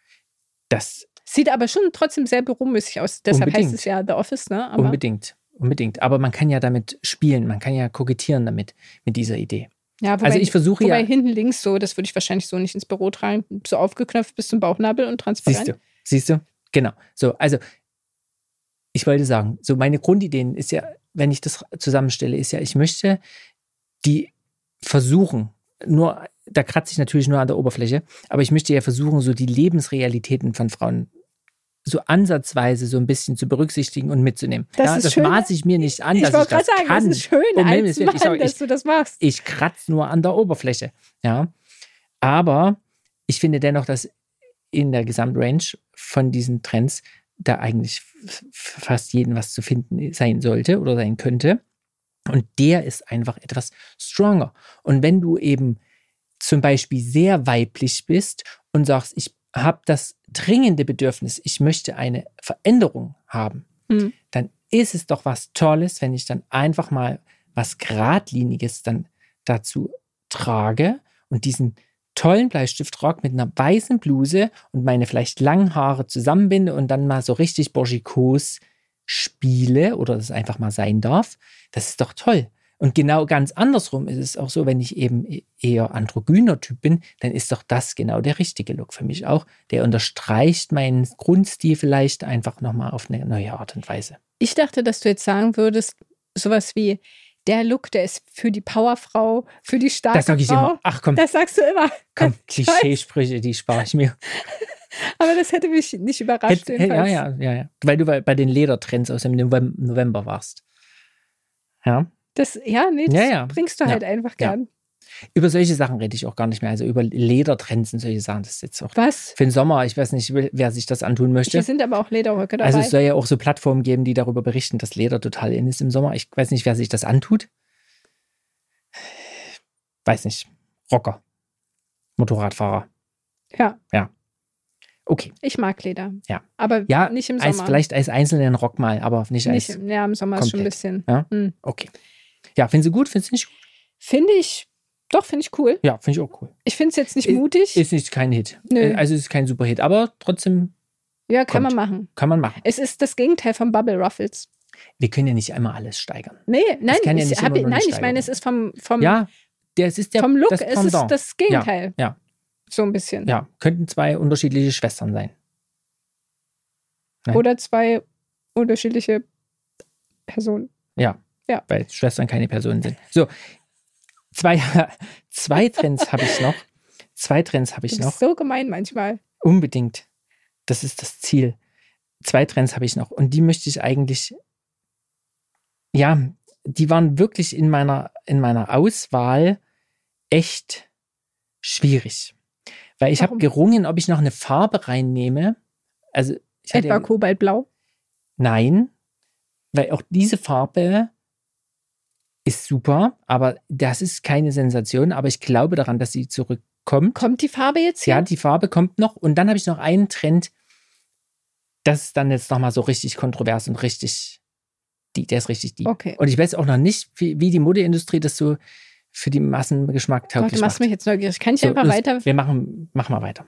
das Sieht aber schon trotzdem sehr büromäßig aus. Deshalb Unbedingt. heißt es ja The Office, ne? Aber unbedingt, unbedingt. Aber man kann ja damit spielen, man kann ja kokettieren damit, mit dieser Idee. ja, wobei, Also ich versuche wobei ja, hinten links so, das würde ich wahrscheinlich so nicht ins Büro tragen, so aufgeknöpft bis zum Bauchnabel und transparent. siehst du, siehst du, genau. So, also ich wollte sagen, so meine Grundideen ist ja, wenn ich das zusammenstelle, ist ja, ich möchte die versuchen, nur, da kratze ich natürlich nur an der Oberfläche, aber ich möchte ja versuchen, so die Lebensrealitäten von Frauen so ansatzweise so ein bisschen zu berücksichtigen und mitzunehmen. Das ja, ist das schön. maße ich mir nicht an, Ich dass wollte ich das gerade sagen, kann. das ist schön Um als Himmels Willen, Mann, ich sag, dass ich- du das machst. Ich kratze nur an der Oberfläche. Ja. Aber ich finde dennoch, dass in der Gesamtrange von diesen Trends da eigentlich f- fast jeden was zu finden sein sollte oder sein könnte. Und der ist einfach etwas stronger. Und wenn du eben zum Beispiel sehr weiblich bist und sagst, ich habe das dringende Bedürfnis, ich möchte eine Veränderung haben, Hm. dann ist es doch was Tolles, wenn ich dann einfach mal was Geradliniges dann dazu trage und diesen tollen Bleistiftrock mit einer weißen Bluse und meine vielleicht langen Haare zusammenbinde und dann mal so richtig bourgeois spiele oder das einfach mal sein darf. Das ist doch toll. Und genau ganz andersrum ist es auch so, wenn ich eben eher androgyner Typ bin, dann ist doch das genau der richtige Look für mich auch. Der unterstreicht meinen Grundstil vielleicht einfach nochmal auf eine neue Art und Weise. Ich dachte, dass du jetzt sagen würdest, sowas wie, der Look, der ist für die Powerfrau, für die starke Das sage ich Frau. immer. Ach komm, Das sagst du immer. komm, Ich weiß, Klischeesprüche, die spare ich mir. aber das hätte mich nicht überrascht. Hätt- hätt- ja, jedenfalls. ja, ja, ja. Weil du bei, bei den Ledertrends aus dem Novem- November warst. Ja. Das, ja, nee, das Ja, ja. bringst du Ja. halt einfach Ja. gern. Über solche Sachen rede ich auch gar nicht mehr. Also über Ledertrends und solche Sachen. Das ist jetzt auch Was? für den Sommer. Ich weiß nicht, wer sich das antun möchte. Hier sind aber auch Lederröcke dabei. Also es soll ja auch so Plattformen geben, die darüber berichten, dass Leder total in ist im Sommer. Ich weiß nicht, wer sich das antut. Weiß nicht. Rocker. Motorradfahrer. ja, Okay. ich mag Leder. Ja. Aber Ja, nicht im als, Sommer. vielleicht als einzelnen Rock mal, aber nicht als. Nicht, ja, im Sommer ist schon ein komplett. bisschen. Ja? Hm. Okay. Ja, findest du gut? Findest du nicht gut? Finde ich, doch, finde ich cool. Ja, finde ich auch cool. Ich finde es jetzt nicht Ist- mutig. Ist nicht kein Hit. Nö. Äh, Also es ist kein Superhit, aber trotzdem ja, kann kommt. man machen. kann man machen. Es ist das Gegenteil von Bubble Ruffles. Wir können ja nicht einmal alles steigern. Nee, nein, kann ja ich, nicht hab, immer nur eine nein ich Steigerung. meine, es ist vom, vom, Ja, der, es ist der, vom Look, das es ist Pendant. das Gegenteil. Ja, So ein bisschen. ja, könnten zwei unterschiedliche Schwestern sein. Nein. Oder zwei unterschiedliche Personen. Ja. Ja. Weil Schwestern keine Personen sind. So, zwei, zwei Trends habe ich noch. Zwei Trends habe Du ich bist noch. so gemein manchmal. Unbedingt. Das ist das Ziel. Zwei Trends habe ich noch. Und die möchte ich eigentlich, ja, die waren wirklich in meiner, in meiner Auswahl echt schwierig. Weil ich habe Warum? gerungen, ob ich noch eine Farbe reinnehme. Also, ich hatte Etwa ja, Kobaltblau. nein, weil auch diese Farbe ist super, aber das ist keine Sensation. Aber ich glaube daran, dass sie zurückkommt. Kommt die Farbe jetzt hier? Ja, die Farbe kommt noch. Und dann habe ich noch einen Trend, das ist dann jetzt nochmal so richtig kontrovers und richtig, die, der ist richtig deep. Okay. Und ich weiß auch noch nicht, wie, wie die Modeindustrie das so für die Massengeschmack Gott, tauglich du machst macht. mich jetzt neugierig. Kann ich So, einfach los, weiter? Wir machen, mach mal weiter.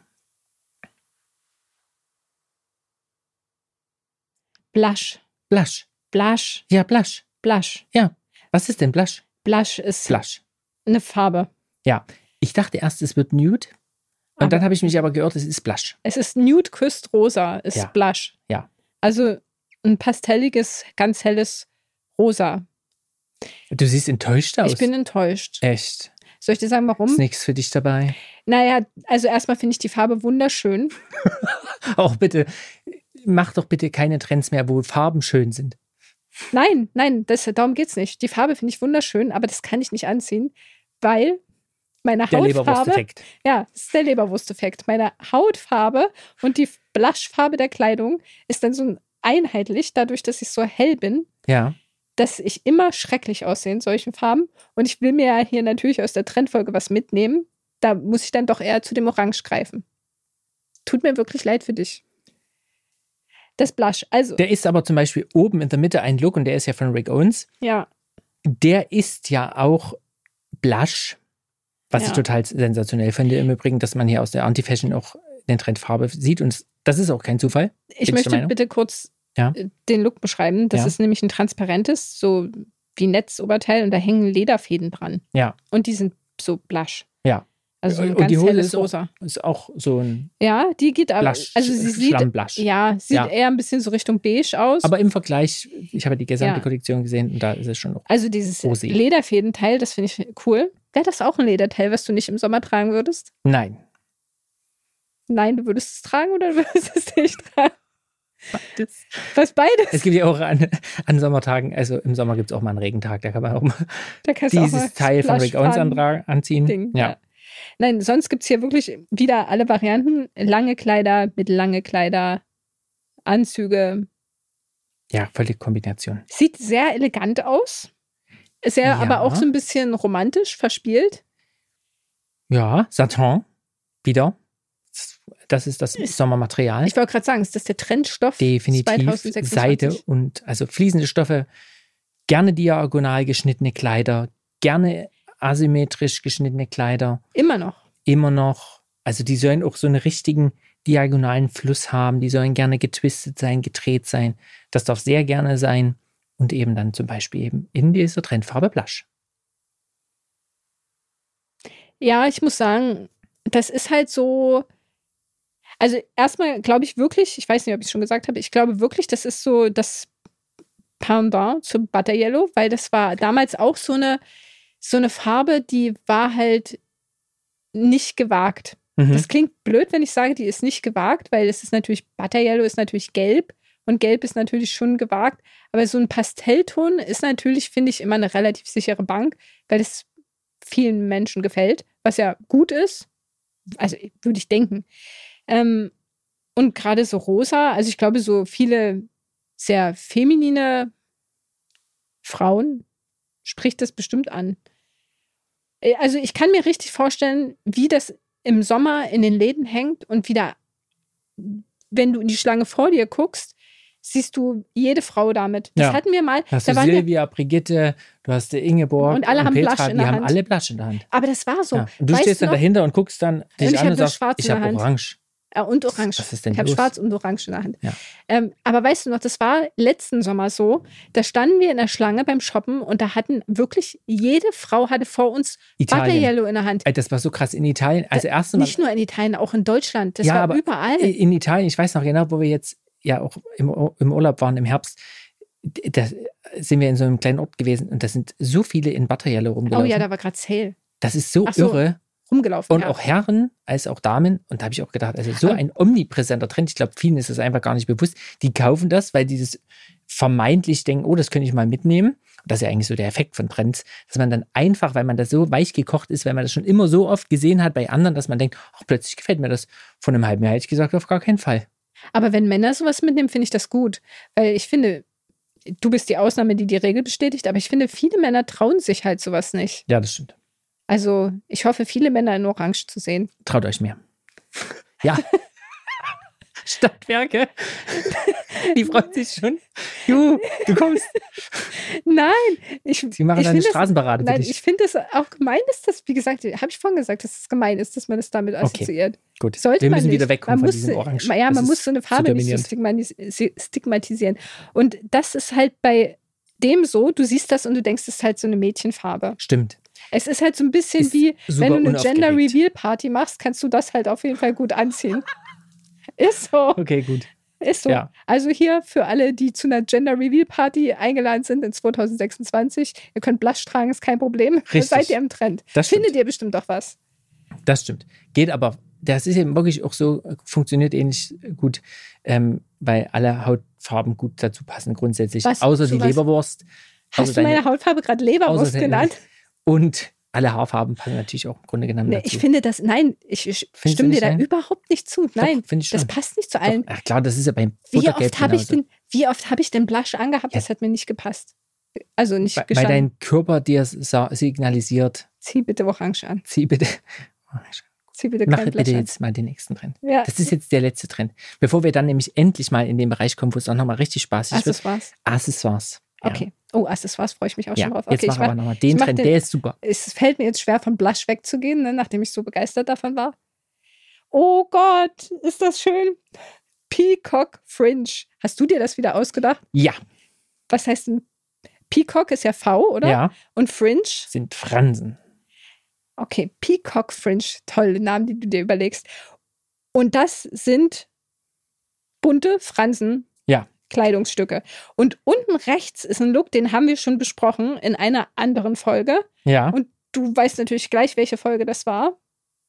Blush. Blush. Blush. Ja, Blush. Blush. Was ist denn Blush? Blush ist Blush. eine Farbe. Ja. Ich dachte erst, es wird Nude. Und Aber dann habe ich mich aber geirrt, es ist Blush. Es ist Nude küsst rosa, ist Ja. Blush. Ja. Also ein pastelliges, ganz helles Rosa. Du siehst enttäuscht aus. Ich bin enttäuscht. Echt. Soll ich dir sagen, warum? Ist nichts für dich dabei. Naja, also erstmal finde ich die Farbe wunderschön. Auch bitte, mach doch bitte keine Trends mehr, wo Farben schön sind. Nein, nein, das, darum geht's nicht. Die Farbe finde ich wunderschön, aber das kann ich nicht anziehen, weil meine Der Hautfarbe, Leberwursteffekt. ja, das ist der Leberwursteffekt. Meine Hautfarbe und die Blushfarbe der Kleidung ist dann so einheitlich, dadurch, dass ich so hell bin, Ja. dass ich immer schrecklich aussehe in solchen Farben. Und ich will mir ja hier natürlich aus der Trendfolge was mitnehmen. Da muss ich dann doch eher zu dem Orange greifen. Tut mir wirklich leid für dich. Das Blush, also, Der ist aber zum Beispiel oben in der Mitte ein Look und der ist ja von Rick Owens. ja, Der ist ja auch Blush, was Ja. ich total sensationell finde im Übrigen, dass man hier aus der Anti-Fashion auch den Trend Farbe sieht und das ist auch kein Zufall. ich Bin ich der möchte Meinung? bitte kurz Ja. äh, den Look beschreiben. Das Ja. ist nämlich ein transparentes, so wie Netzoberteil und da hängen Lederfäden dran. Ja. Und die sind so Blush. Ja. Also ein Und ganz die Hose helles ist auch- Rosa. Ist auch so ein Ja, die geht aber, Blush, also sie sieht, Schlammblush. ja, sieht Ja. eher ein bisschen so Richtung beige aus. Aber im Vergleich, ich habe die gesamte Ja. Kollektion gesehen und da ist es schon noch. Also dieses Rosé. Lederfädenteil, das finde ich cool. Wäre das auch ein Lederteil, was du nicht im Sommer tragen würdest? Nein. Nein, du würdest es tragen oder du würdest es nicht tragen? Das, Was beides? es gibt ja auch an, an Sommertagen, also im Sommer gibt es auch mal einen Regentag, da kann man auch mal Da kannst du auch mal dieses Teil von Rick Owens Splashfarben- andra- anziehen. Ding, Ja. ja. Nein, sonst gibt es hier wirklich wieder alle Varianten. Lange Kleider, mittellange Kleider, Anzüge. ja, völlig Kombination. Sieht sehr elegant aus. Ist ja, Ja. aber auch so ein bisschen romantisch verspielt. Ja, Satin, wieder. Das ist das Sommermaterial. Ich wollte gerade sagen, ist das der Trendstoff Definitiv zweitausendsechsundzwanzig? Seide und also fließende Stoffe, gerne diagonal geschnittene Kleider, gerne asymmetrisch geschnittene Kleider, Immer noch. immer noch. Also die sollen auch so einen richtigen diagonalen Fluss haben, die sollen gerne getwistet sein, gedreht sein. Das darf sehr gerne sein und eben dann zum Beispiel eben in dieser Trendfarbe Blush. Ja, ich muss sagen, das ist halt so. Also erstmal glaube ich wirklich, ich weiß nicht, ob ich es schon gesagt habe, ich glaube wirklich, das ist so das Pendant zu Butter Yellow, weil das war damals auch so eine, so eine Farbe, die war halt nicht gewagt. Mhm. Das klingt blöd, wenn ich sage, die ist nicht gewagt, weil es ist natürlich, Butter Yellow ist natürlich gelb und gelb ist natürlich schon gewagt, aber so ein Pastellton ist natürlich, finde ich, immer eine relativ sichere Bank, weil es vielen Menschen gefällt, was ja gut ist. Also würde ich denken. Ähm, und gerade so rosa, also ich glaube, so viele sehr feminine Frauen spricht das bestimmt an. Äh, Also ich kann mir richtig vorstellen, wie das im Sommer in den Läden hängt und wieder, wenn du in die Schlange vor dir guckst, siehst du jede Frau damit. Das Ja. hatten wir mal. Hast Da du waren wir, Silvia, Brigitte, du hast die Ingeborg Und alle haben Petra, Blush in die der haben Hand. alle Blush in der Hand. aber das war so. Ja. Und du Weißt stehst du dann noch? dahinter und guckst dann dich ich an hab und das sagst, Schwarz ich in der habe Hand. Orange. Äh, und orange. Was ist denn Ich habe los? schwarz und orange in der Hand. Ja. Ähm, aber weißt du noch, das war letzten Sommer so, da standen wir in der Schlange beim Shoppen und da hatten wirklich, jede Frau hatte vor uns Butter Italien. Yellow in der Hand. Ey, das war so krass in Italien. Also erste Mal Nicht nur in Italien, auch in Deutschland. Das Ja, war aber überall. in Italien, ich weiß noch genau, wo wir jetzt ja auch im, im Urlaub waren im Herbst, da sind wir in so einem kleinen Ort gewesen und da sind so viele in Butter Yellow Oh rumgelaufen. ja, da war gerade Sale. Das ist so Ach so, irre. Rumgelaufen. Und ja. auch Herren als auch Damen. Und da habe ich auch gedacht, also so Aber- ein omnipräsenter Trend. Ich glaube, vielen ist es einfach gar nicht bewusst. Die kaufen das, weil dieses vermeintlich denken, oh, das könnte ich mal mitnehmen. Und das ist ja eigentlich so der Effekt von Trends, dass man dann einfach, weil man das so weich gekocht ist, weil man das schon immer so oft gesehen hat bei anderen, dass man denkt, ach, plötzlich gefällt mir das. Von einem halben Jahr hätte ich gesagt, auf gar keinen Fall. Aber wenn Männer sowas mitnehmen, finde ich das gut. Weil ich finde, du bist die Ausnahme, die die Regel bestätigt, aber ich finde, viele Männer trauen sich halt sowas nicht. Ja, das stimmt. Also ich hoffe, viele Männer in Orange zu sehen. Traut euch mehr. Ja. Stadtwerke. Die freut sich schon. Juhu, du kommst. Nein, ich, Sie machen ich eine finde das- Straßenparade für Nein, dich. ich finde es auch gemein, ist das, wie gesagt, habe ich vorhin gesagt, dass es gemein ist, dass man es damit assoziiert. Gut, Sollte wir man müssen nicht. wieder wegkommen man von muss, diesem Orange. Ja, Das man ist muss so eine zu Farbe nicht so dominierend. stigmatis- stigmatisieren. Und das ist halt bei dem so, du siehst das und du denkst, das ist halt so eine Mädchenfarbe. Stimmt. Es ist halt so ein bisschen Ist wie, super wenn du eine unaufgeregt. Gender-Reveal-Party machst, kannst du das halt auf jeden Fall gut anziehen. Ist so. Okay, gut. Ist so. Ja. Also hier für alle, die zu einer Gender-Reveal-Party eingeladen sind in zwanzig sechsundzwanzig, ihr könnt Blush tragen, ist kein Problem. Richtig. Seid ihr im Trend. Das stimmt. Findet ihr bestimmt doch was. Das stimmt. Geht aber, das ist eben wirklich auch so, funktioniert ähnlich gut, ähm, weil alle Hautfarben gut dazu passen grundsätzlich. Was? Außer Zu die was? Leberwurst. Hast außer du meine deine- Hautfarbe gerade Leberwurst außer deine- genannt? Und alle Haarfarben passen natürlich auch im Grunde genommen Nee, dazu. ich finde das, nein, ich, ich Findest du stimme dir nicht, da nein? überhaupt nicht zu. Nein, finde ich das schon. passt nicht zu Doch, allen. ach klar, das ist ja beim Wie Buttergelb oft habe ich genauso. den, wie oft habe ich den Blush angehabt? Ja. Das hat mir nicht gepasst. Also nicht Weil, weil gestanden. dein Körper dir sa- signalisiert, Zieh bitte Orange an. zieh bitte, Zieh bitte mach kein bitte Blush an. jetzt mal den nächsten Trend. Ja, Das ist jetzt der letzte Trend. Bevor wir dann nämlich endlich mal in den Bereich kommen, wo es auch nochmal richtig spaßig wird. Accessoires. Accessoires. Ja. Okay. Oh, Accessoires freue ich mich auch Ja, schon drauf. jetzt Okay, mach ich aber mach, nochmal den ich mach Trend, den- der ist super. es fällt mir jetzt schwer, von Blush wegzugehen, ne, nachdem ich so begeistert davon war. Oh Gott, ist das schön. Peacock Fringe. Hast du dir das wieder ausgedacht? Ja, Was heißt denn? Peacock ist ja V, oder? ja, Und Fringe? sind Fransen. Okay, Peacock Fringe. Tolle Namen, die du dir überlegst. Und das sind bunte Fransen. Ja. Kleidungsstücke. Und unten rechts ist ein Look, den haben wir schon besprochen in einer anderen Folge. Ja, Und du weißt natürlich gleich, welche Folge das war.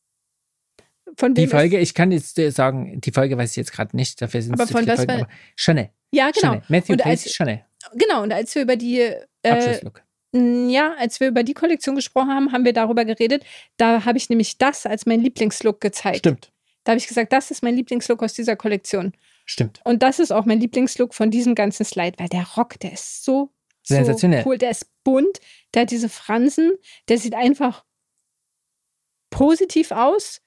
Von die wem Folge, ich kann jetzt äh, sagen, die Folge weiß ich jetzt gerade nicht, dafür sind Aber es zu von viele was Folgen, war- aber Chanel. Es, ja, genau. Chanel. Matthew Und Pace, als- Chanel. Genau, und als wir über die äh, Abschlusslook. ja, als wir über die Kollektion gesprochen haben, haben wir darüber geredet. Da habe ich nämlich das als mein Lieblingslook gezeigt. Stimmt, Da habe ich gesagt, das ist mein Lieblingslook aus dieser Kollektion. stimmt. Und das ist auch mein Lieblingslook von diesem ganzen Slide, weil der Rock, der ist so, so Sensationell. cool. Der ist bunt, der hat diese Fransen, der sieht einfach positiv aus.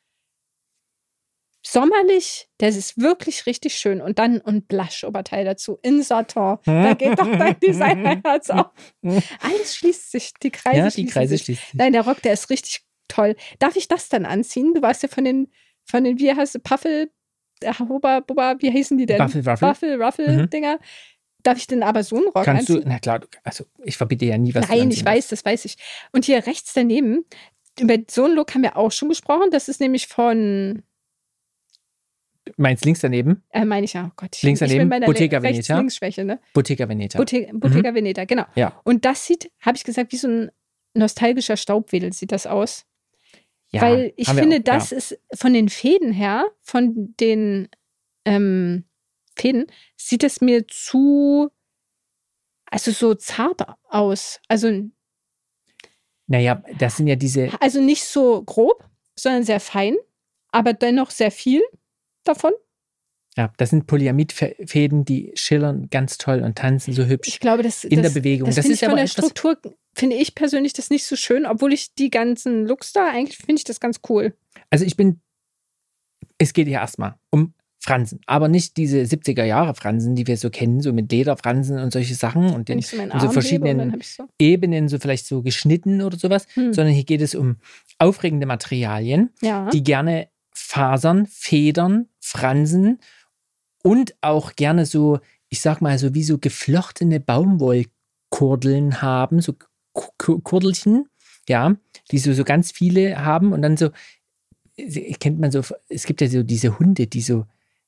Sommerlich, der ist wirklich richtig schön. Und dann ein Blush-Oberteil dazu in Satin. Da geht doch dein Designerherz auf. Alles schließt sich, die Kreise Ja, die schließen Kreise sich. schließen sich. Nein, der Rock, der ist richtig toll. Darf ich das dann anziehen? Du warst ja von den, von den, wie heißt es, Puffel, äh, Hubba, Bubba, wie hießen die denn? Buffel Ruffle. Buffel, Ruffle-Dinger. Darf ich denn aber so einen Rock Kannst anziehen? du, na klar, du, also ich verbiete ja nie was. du Nein, anziehen ich weiß, das weiß ich. Und hier rechts daneben, über so einen Look haben wir auch schon gesprochen. Das ist nämlich von, darfst. Meinst links daneben? äh, meine ich ja, oh Gott, ich, Links ich daneben, bin bei der Bottega Veneta. Rechts-Links-Schwäche, ne? Bottega Veneta. Bottega, Bottega Veneta, genau. Ja. Und das sieht, habe ich gesagt, wie so ein nostalgischer Staubwedel sieht das aus. Ja, Weil ich haben wir finde, auch, das ja. ist von den Fäden her, von den ähm, Fäden, sieht es mir zu, also so zart aus. Also, Naja, das sind ja diese, also nicht so grob, sondern sehr fein, aber dennoch sehr viel davon. ja, das sind Polyamidfäden, die schillern ganz toll und tanzen so hübsch Ich glaube, das, in das, der Bewegung. das, Das, finde ist ich von aber der etwas, Struktur, finde ich persönlich das nicht so schön, obwohl ich die ganzen Looks da, eigentlich finde ich das ganz cool. also ich bin, es geht ja erstmal um Fransen, aber nicht diese siebziger Jahre Fransen, die wir so kennen, so mit Lederfransen und solche Sachen und Wenn den ich so meinen in so Arm hebe und verschiedenen dann habe ich so. Ebenen, so vielleicht so geschnitten oder sowas, Hm. sondern hier geht es um aufregende Materialien, Ja. die gerne Fasern, Federn, Fransen und auch gerne so, ich sag mal, so wie so geflochtene Baumwollkurdeln haben, so Ku- Ku- Kurdelchen, ja, die so, so ganz viele haben und dann so, äh, kennt man so, es gibt ja so diese Hunde, die so,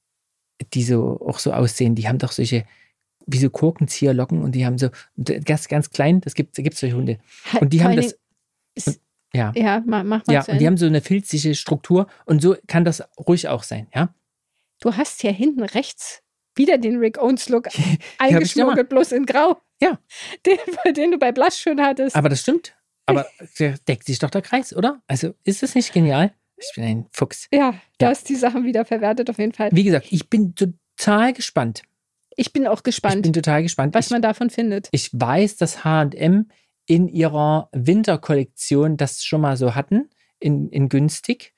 die so auch so aussehen, die haben doch solche, wie so Korkenzieherlocken und die haben so, ganz, ganz klein, das gibt es solche Hunde. Und die Vor haben allen das, Dingen ist- ja. Ja, mach, mach mal Ja, zu und die Ende. haben so eine filzige Struktur und so kann das ruhig auch sein, ja. Du hast hier hinten rechts wieder den Rick Owens Look hab ich eingeschmuggelt, bloß in Grau. Ja. Den, den du bei Blush schon hattest. Aber das stimmt. Aber da deckt sich doch der Kreis, oder? Also ist das nicht genial? Ich bin ein Fuchs. ja, du Ja. hast die Sachen wieder verwertet auf jeden Fall. Wie gesagt, ich bin total gespannt. Ich bin auch Ich gespannt, bin total gespannt. was ich, man davon findet. ich weiß, dass H und M in ihrer Winterkollektion das schon mal so hatten, in, in günstig.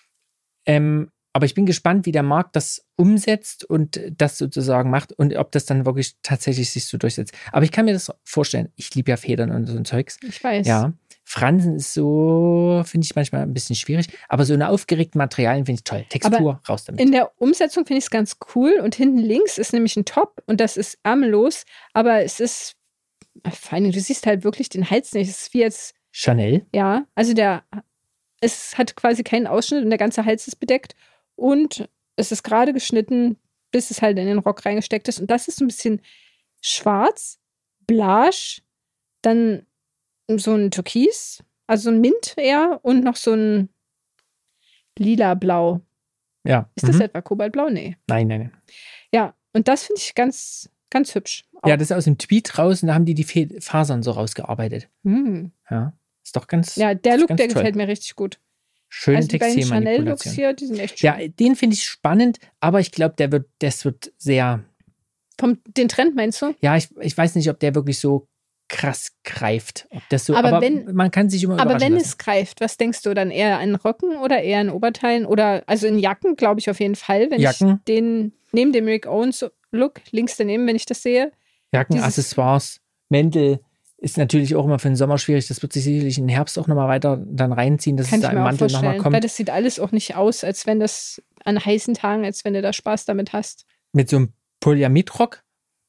Ähm, aber ich bin gespannt, wie der Markt das umsetzt und das sozusagen macht und ob das dann wirklich tatsächlich sich so durchsetzt. Aber ich kann mir das vorstellen. Ich liebe ja Federn und so ein Zeugs. Ich weiß. Ja. Fransen ist so, finde ich manchmal ein bisschen schwierig. Aber so eine aufgeregten Materialien finde ich toll. Textur, raus damit. In der Umsetzung finde ich es ganz cool. Und hinten links ist nämlich ein Top und das ist ärmellos, aber es ist, vor allem, du siehst halt wirklich den Hals nicht. Es ist wie jetzt, Chanel? Ja, also der, es hat quasi keinen Ausschnitt und der ganze Hals ist bedeckt und es ist gerade geschnitten, bis es halt in den Rock reingesteckt ist. Und das ist so ein bisschen schwarz, blanche, dann so ein Türkis, also so ein Mint eher und noch so ein lila-blau. Ja. Ist das mhm. etwa Kobaltblau? Nee. Nein, nein, nein. Ja, und das finde ich ganz, ganz hübsch. Auch. Ja, das ist aus dem Tweet raus und da haben die die Fe- Fasern so rausgearbeitet. Hm. Ja, ist doch ganz Ja, der ist Look, ganz der toll. gefällt mir richtig gut. Schöne Also die beiden Chanel-Looks Textilmanipulation. hier, die sind echt schön. Ja, den finde ich spannend, aber ich glaube, der wird, das wird sehr, Vom, den Trend meinst du? ja, ich, ich weiß nicht, ob der wirklich so krass greift. Ob das so, Aber aber, wenn- man kann sich immer Aber überraschen wenn lassen. es greift, was denkst du dann? Eher an Röcken oder eher an Oberteilen? Oder also in Jacken, glaube ich auf jeden Fall. Wenn Jacken. ich den neben dem Rick Owens Look links daneben, wenn ich das sehe. Jacken, dieses- Accessoires, Mäntel ist natürlich auch immer für den Sommer schwierig. Das wird sich sicherlich im Herbst auch nochmal weiter dann reinziehen, dass Kann es ich da im mir auch Mantel nochmal vorstellen. Weil kommt. das sieht alles auch nicht aus, als wenn das an heißen Tagen, als wenn du da Spaß damit hast. Mit so einem Polyamidrock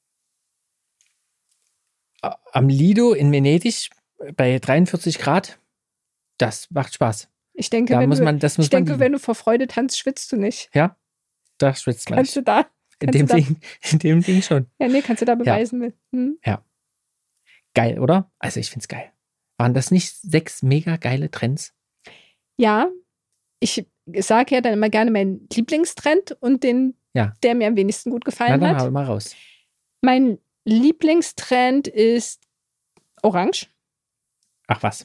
A- am Lido in Venedig bei dreiundvierzig Grad. Das macht Spaß. Ich denke, Da wenn muss du, man, das muss ich denke, man wenn du vor Freude tanzt, schwitzt du nicht. ja, da schwitzt man Kannst nicht. du da? In kannst dem, du da- Ding, in dem Ding schon. Ja, nee, kannst du da beweisen. Hm? Geil, oder? Also ich find's geil. Waren das nicht sechs mega geile Trends? Ja, ich sage ja dann immer gerne meinen Lieblingstrend und den, Ja. der mir am wenigsten gut Na, gefallen dann hat. hau mal raus. Mein Lieblingstrend ist Orange. Ach was.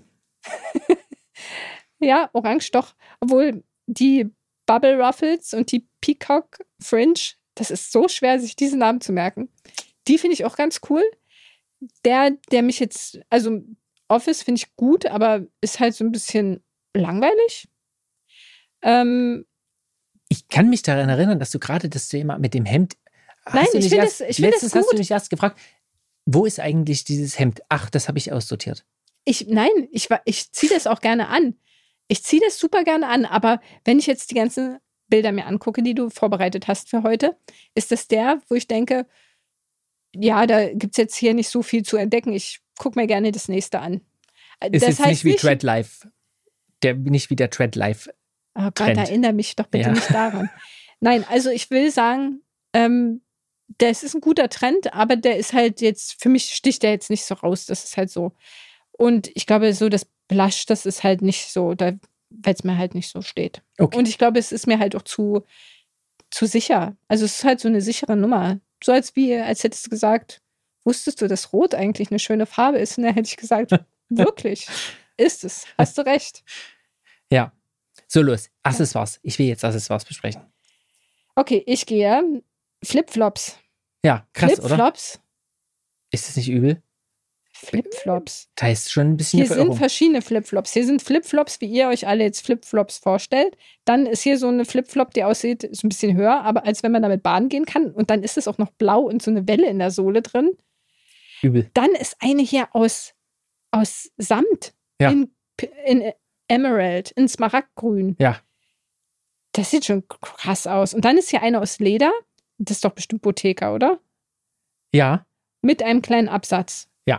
Ja, Orange doch. Obwohl die Bubble Ruffles und die Peacock Fringe, das ist so schwer, sich diese Namen zu merken. Die finde ich auch ganz cool. Der, der mich jetzt, also Office finde ich gut, aber ist halt so ein bisschen langweilig. Ähm, Ich kann mich daran erinnern, dass du gerade das Thema mit dem Hemd. hast Nein, du ich nicht finde erst- das- ich finde Letztens das hast du gut. mich erst gefragt, wo ist eigentlich dieses Hemd? Ach, das habe ich aussortiert. ich, nein, ich, wa- ich ziehe das auch gerne an. Ich ziehe das super gerne an, aber wenn ich jetzt die ganzen Bilder mir angucke, die du vorbereitet hast für heute, ist das der, wo ich denke, ja, da gibt es jetzt hier nicht so viel zu entdecken. Ich gucke mir gerne das nächste an. Äh, Ist das jetzt nicht wie Tread Life. Der, nicht wie der Tread Life. Oh Gott, Trend. erinnere mich doch bitte Ja. nicht daran. Nein, also ich will sagen, ähm, das ist ein guter Trend, aber der ist halt jetzt, für mich sticht der jetzt nicht so raus. Das ist halt so. Und ich glaube, so das Blush, das ist halt nicht so, da, weil es mir halt nicht so steht. Okay. Und ich glaube, es ist mir halt auch zu, zu sicher. Also es ist halt so eine sichere Nummer. So als wie, als hättest du gesagt, wusstest du, dass Rot eigentlich eine schöne Farbe ist? Und dann hätte ich gesagt, wirklich, ist es. Hast du recht. Ja. So, los. Accessoires. Ich will jetzt Accessoires besprechen. Okay, ich gehe Flipflops. Ja, krass, oder? Flipflops. Ist das nicht übel? Flipflops. Da ist schon ein bisschen Hier eine sind Verirrung. verschiedene Flipflops. Hier sind Flipflops, wie ihr euch alle jetzt Flipflops vorstellt. Dann ist hier so eine Flipflop, die aussieht, ist ein bisschen höher, aber als wenn man damit baden gehen kann. Und dann ist es auch noch blau und so eine Welle in der Sohle drin. Übel. Dann ist eine hier aus, aus Samt. Ja. In, in Emerald, in Smaragdgrün. Ja. Das sieht schon krass aus. Und dann ist hier eine aus Leder. Das ist doch bestimmt Bottega, oder? Ja. Mit einem kleinen Absatz. Ja.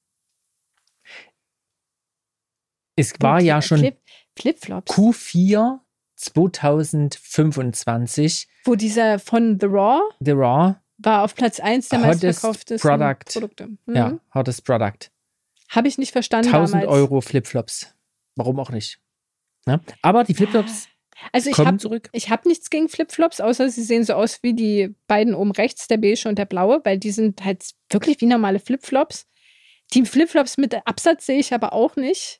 Es war ja schon Flip, Flipflops. Q vier zweitausendfünfundzwanzig. Wo dieser von The Raw The Raw. war auf Platz eins der Hottest meistverkauftesten Product. Produkte. Mhm. Ja, hottest Product. Habe ich nicht verstanden tausend damals. Euro Flipflops. Warum auch nicht? Ne? Aber die Flipflops Also ich kommen habe zurück. ich hab nichts gegen Flipflops, außer sie sehen so aus wie die beiden oben rechts, der beige und der blaue, weil die sind halt wirklich wie normale Flipflops. Die Flipflops mit Absatz sehe ich aber auch nicht.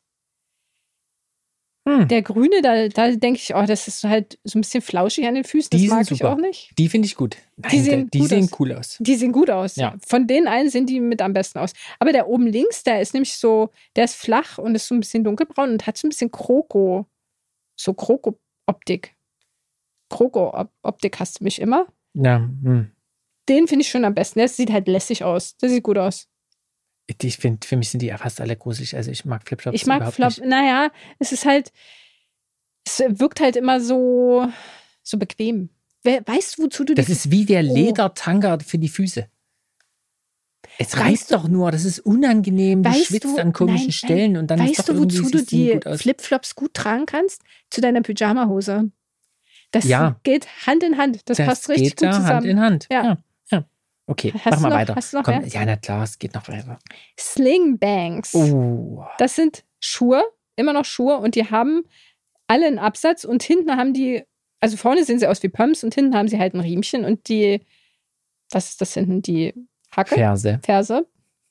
Hm. Der grüne, da, da denke ich, oh, das ist halt so ein bisschen flauschig an den Füßen. Das Die sind mag ich super. auch nicht. Die finde ich gut. Nein, Die sehen die gut sehen aus. cool aus. Die sehen gut aus. Ja. Von den einen sehen die mit am besten aus. Aber der oben links, der ist nämlich so, der ist flach und ist so ein bisschen dunkelbraun und hat so ein bisschen Kroko, so Kroko-Optik. Kroko-Optik hast du mich immer. Ja, hm. Den finde ich schon am besten. Der sieht halt lässig aus. Der sieht gut aus. Ich finde, für mich sind die ja fast alle gruselig. Also ich mag Flipflops Ich mag überhaupt Flop. nicht. Naja, es ist halt, es wirkt halt immer so, so bequem. We- Weißt du, wozu du Das die ist wie der Oh. Ledertanker für die Füße. Es reißt doch nur, das ist unangenehm, du Weißt schwitzt du- an komischen nein, Stellen nein. und dann ist Weißt doch du, irgendwie wozu du siehst nie die gut aus. Flipflops gut tragen kannst? Zu deiner Pyjamahose. Das Ja. geht Hand in Hand. Das, Das passt richtig geht gut da zusammen. Hand in Hand. Ja. Ja. ja. Okay, Hast mach du mal noch- weiter. hast du noch Komm, mehr? ja, na klar, es geht noch weiter. Slingbangs. Oh. Das sind Schuhe, immer noch Schuhe und die haben alle einen Absatz und hinten haben die, also vorne sehen sie aus wie Pumps und hinten haben sie halt ein Riemchen und die, was ist das hinten, die Hacke, Ferse. Ferse,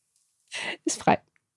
ist frei.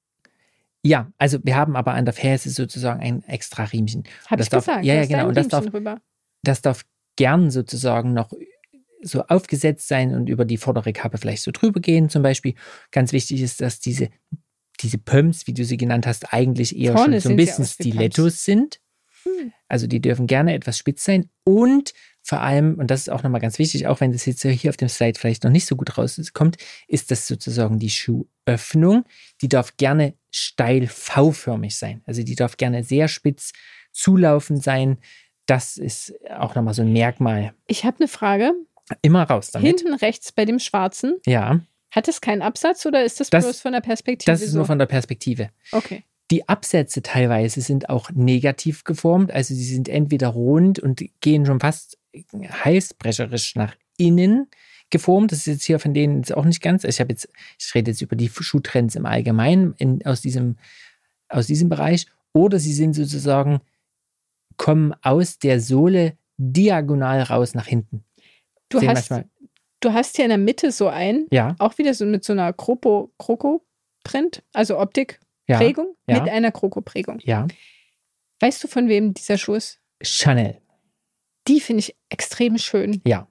Ja, also wir haben aber an der Ferse sozusagen ein extra Riemchen. Hab das ich darf- gesagt. ja, da ja, ist genau. ein Und das darf- Riemchen drüber. Das darf gern sozusagen noch so aufgesetzt sein und über die vordere Kappe vielleicht so drüber gehen zum Beispiel. Ganz wichtig ist, dass diese, diese Pumps, wie du sie genannt hast, eigentlich eher Vorne schon so ein sehen sie bisschen aus wie Stilettos sind. Hm. Also die dürfen gerne etwas spitz sein und vor allem, und das ist auch nochmal ganz wichtig, auch wenn das jetzt hier auf dem Slide vielleicht noch nicht so gut rauskommt, ist das sozusagen die Schuhöffnung. Die darf gerne steil V-förmig sein. Also die darf gerne sehr spitz zulaufend sein. Das ist auch nochmal so ein Merkmal. Ich habe eine Frage. Immer raus damit. Hinten rechts bei dem Schwarzen, Ja, hat es keinen Absatz oder ist das, Das- bloß von der Perspektive das ist so? nur von der Perspektive. Okay. Die Absätze teilweise sind auch negativ geformt, also sie sind entweder rund und gehen schon fast heißbrecherisch nach innen geformt. Das ist jetzt hier von denen jetzt auch nicht ganz. Ich habe jetzt, ich rede jetzt über die Schuhtrends im Allgemeinen in, aus diesem, aus diesem Bereich. Oder sie sind sozusagen, kommen aus der Sohle diagonal raus nach hinten. Du Sehen hast, manchmal- du hast hier in der Mitte so einen, Ja, auch wieder so mit so einer Kropo, Kroko-Print, also Optik-Prägung ja, ja. mit einer Kroko-Prägung. ja. Weißt du, von wem dieser Schuh ist? Chanel, Die finde ich extrem schön. ja.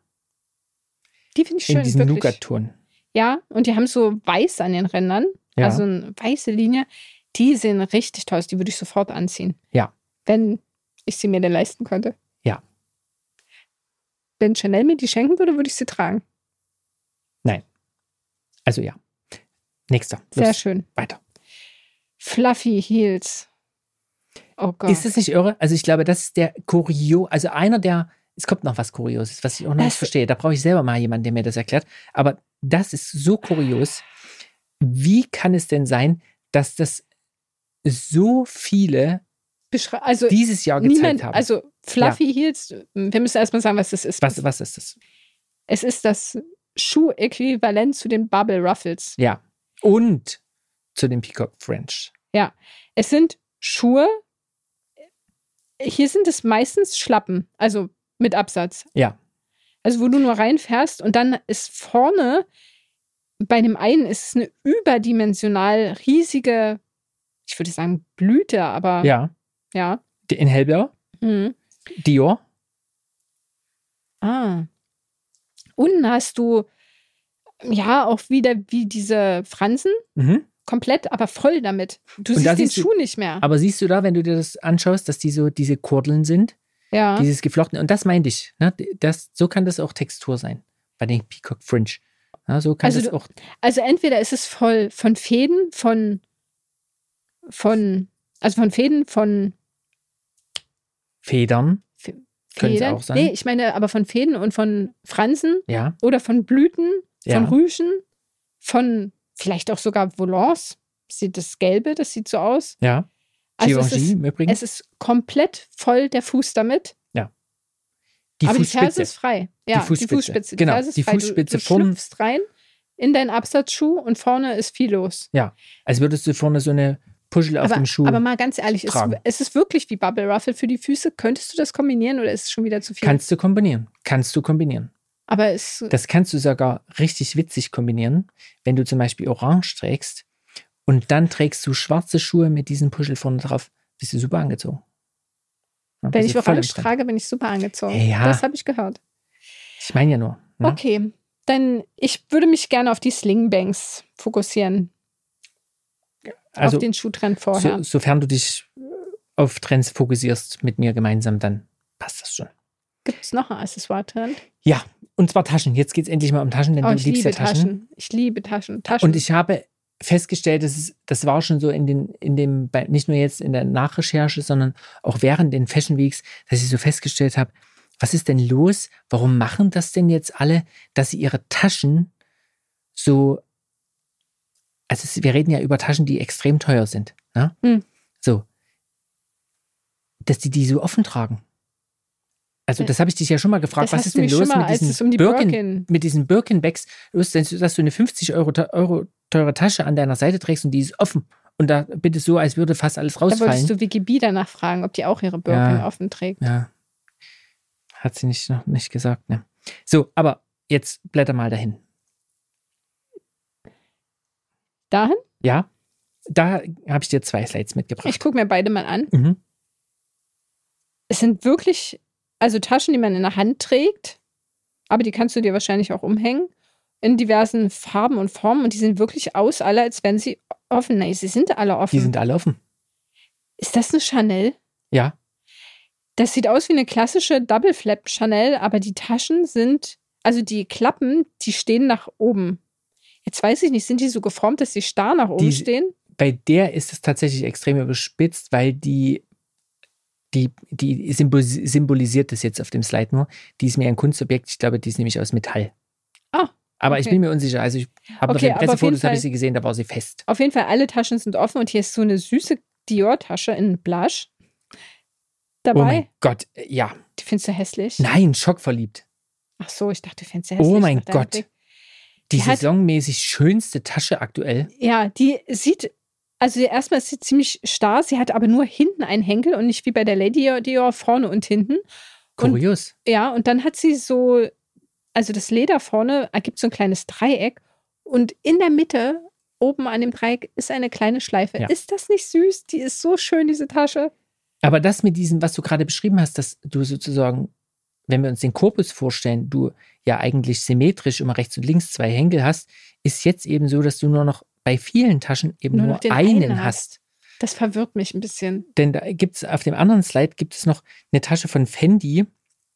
Die finde ich schön, In diesem wirklich. Nougat-Ton. Ja, und die haben so weiß an den Rändern, Ja. also eine weiße Linie. Die sehen richtig toll aus, die würde ich sofort anziehen. Ja. Wenn ich sie mir denn leisten könnte. Ja. Wenn Chanel mir die schenken würde, würde ich sie tragen. Also ja. Nächster. Sehr Los, schön. weiter. Fluffy Heels. Oh Gott. Ist das nicht irre? Also ich glaube, das ist der Kurio, also einer der, es kommt noch was Kurioses, was ich auch noch nicht Das- verstehe. Da brauche ich selber mal jemanden, der mir das erklärt. Aber das ist so kurios. Wie kann es denn sein, dass das so viele Beschrei- also dieses Jahr gezeigt niemand, haben? also Fluffy Heels, wir müssen erstmal sagen, was das ist. was, was ist das? Es ist das Schuh-Äquivalent zu den Bubble Ruffles. Ja. Und zu dem Peacock French. Es sind Schuhe, hier sind es meistens Schlappen, also mit Absatz. Ja. Also wo du nur reinfährst und dann ist vorne, bei dem einen ist es eine überdimensional riesige, ich würde sagen Blüte, aber Ja. ja. Die- In hellblau. Mhm. Dior. Ah. Unten hast du ja auch wieder wie diese Fransen, Mhm. komplett, aber voll damit. Du Und da siehst den siehst du- Schuh nicht mehr. Aber siehst du da, wenn du dir das anschaust, dass die so diese Kurdeln sind? Ja. Dieses Geflochtene. Und das meinte ich. Ne? Das, so kann das auch Textur sein. Bei den Peacock Fringe. Ja, so kann Also das du- auch. Also entweder ist es voll von Fäden, von, von, also von Fäden, von Federn. Können es Federn. auch sein. Nee, ich meine aber von Fäden und von Fransen Ja. oder von Blüten, von Ja. Rüschen, von vielleicht auch sogar Volants. Sieht das Gelbe, das sieht so aus. Ja. Also es Givenchy ist, im Übrigen. es ist komplett voll der Fuß damit. Die aber die Ferse Fußspitze. ist frei. Ja, die Fußspitze. Fußspitze. Genau, Ferse ist die frei. Fußspitze du, du vorn- schlüpfst rein in deinen Absatzschuh und vorne ist viel los. Als würdest du vorne so eine Puschel auf aber, dem Schuh. aber mal ganz ehrlich, es, tragen. es ist wirklich wie Bubble Ruffle für die Füße. Könntest du das kombinieren oder ist es schon wieder zu viel? Kannst du kombinieren. Kannst du kombinieren. aber es, Das kannst du sogar richtig witzig kombinieren, wenn du zum Beispiel orange trägst und dann trägst du schwarze Schuhe mit diesem Puschel vorne drauf. Bist du super angezogen. Ja, wenn bist ich du voll im orange Trend. trage, bin ich super angezogen. Ja. Das habe ich gehört. Ich meine ja nur. Ne? Okay, dann ich würde mich gerne auf die Slingbangs fokussieren. Also auf den Schuhtrend vorher. so, sofern du dich auf Trends fokussierst mit mir gemeinsam, dann passt das schon. Gibt es noch einen Accessoire-Trend? Ja, und zwar Taschen. Jetzt geht es endlich mal um Taschen, denn Oh, du ich liebst liebe ja Taschen. Taschen. Ich liebe Taschen. Taschen. Und ich habe festgestellt, das, ist, das war schon so in den, in dem, bei, nicht nur jetzt in der Nachrecherche, sondern auch während den Fashion Weeks, dass ich so festgestellt habe, was ist denn los? Warum machen das denn jetzt alle, dass sie ihre Taschen so also es, wir reden ja über Taschen, die extrem teuer sind. Ne? Hm. So. Dass die die so offen tragen. Also das habe ich dich ja schon mal gefragt, Das was hast ist du denn mich los schon mal, mit als diesen, es um die Birkin, Birkin- mit diesen Birkin-Bags, dass du eine fünfzig Euro, Euro teure Tasche an deiner Seite trägst und die ist offen. Und da bitte so, als würde fast alles Da wolltest rausfallen. du Wiki danach fragen, ob die auch ihre Birkin Ja. offen trägt. Ja. Hat sie nicht, noch nicht gesagt, ne? So, aber jetzt blätter mal dahin. Dahin? Ja, da habe ich dir zwei Slides mitgebracht. Ich gucke mir beide mal an. Mhm. Es sind wirklich, also Taschen, die man in der Hand trägt, aber die kannst du dir wahrscheinlich auch umhängen, in diversen Farben und Formen und die sehen wirklich aus, alle, als wären sie offen. Nein, sie sind alle offen. Die sind alle offen. Ist das eine Chanel? Ja. Das sieht aus wie eine klassische Double Flap Chanel, aber die Taschen sind, also die Klappen, die stehen nach oben. Jetzt weiß ich nicht, sind die so geformt, dass sie starr nach oben Die- stehen? Bei der ist es tatsächlich extrem überspitzt, weil die, die, die symbol- symbolisiert das jetzt auf dem Slide nur. Die ist mehr ein Kunstobjekt. Ich glaube, die ist nämlich aus Metall. Ah, Aber ich okay. bin mir unsicher. Also ich habe Okay, auf den aber auf jeden Pressefotos habe ich Fall- sie gesehen, da war sie fest. Auf jeden Fall, alle Taschen sind offen und hier ist so eine süße Dior-Tasche in Blush dabei. Oh mein Gott, ja. Die findest du hässlich? Nein, schockverliebt. Ach so, ich dachte, du findest sie hässlich. Oh mein nach deinem Gott. Blick. Die, Die hat- saisonmäßig schönste Tasche aktuell. Ja, die sieht, also erstmal ist sie ziemlich starr, sie hat aber nur hinten einen Henkel und nicht wie bei der Lady Dior vorne und hinten. Und Kurios. ja, und dann hat sie so, also das Leder vorne ergibt so ein kleines Dreieck und in der Mitte, oben an dem Dreieck, ist eine kleine Schleife. Ja. Ist das nicht süß? Die ist so schön, diese Tasche. Aber das mit diesem, was du gerade beschrieben hast, dass du sozusagen, wenn wir uns den Korpus vorstellen, du ja eigentlich symmetrisch immer rechts und links zwei Henkel hast, ist jetzt eben so, dass du nur noch bei vielen Taschen eben Nur nur, noch den einen, einen hast. Das verwirrt mich ein bisschen. Denn da gibt es auf dem anderen Slide gibt es noch eine Tasche von Fendi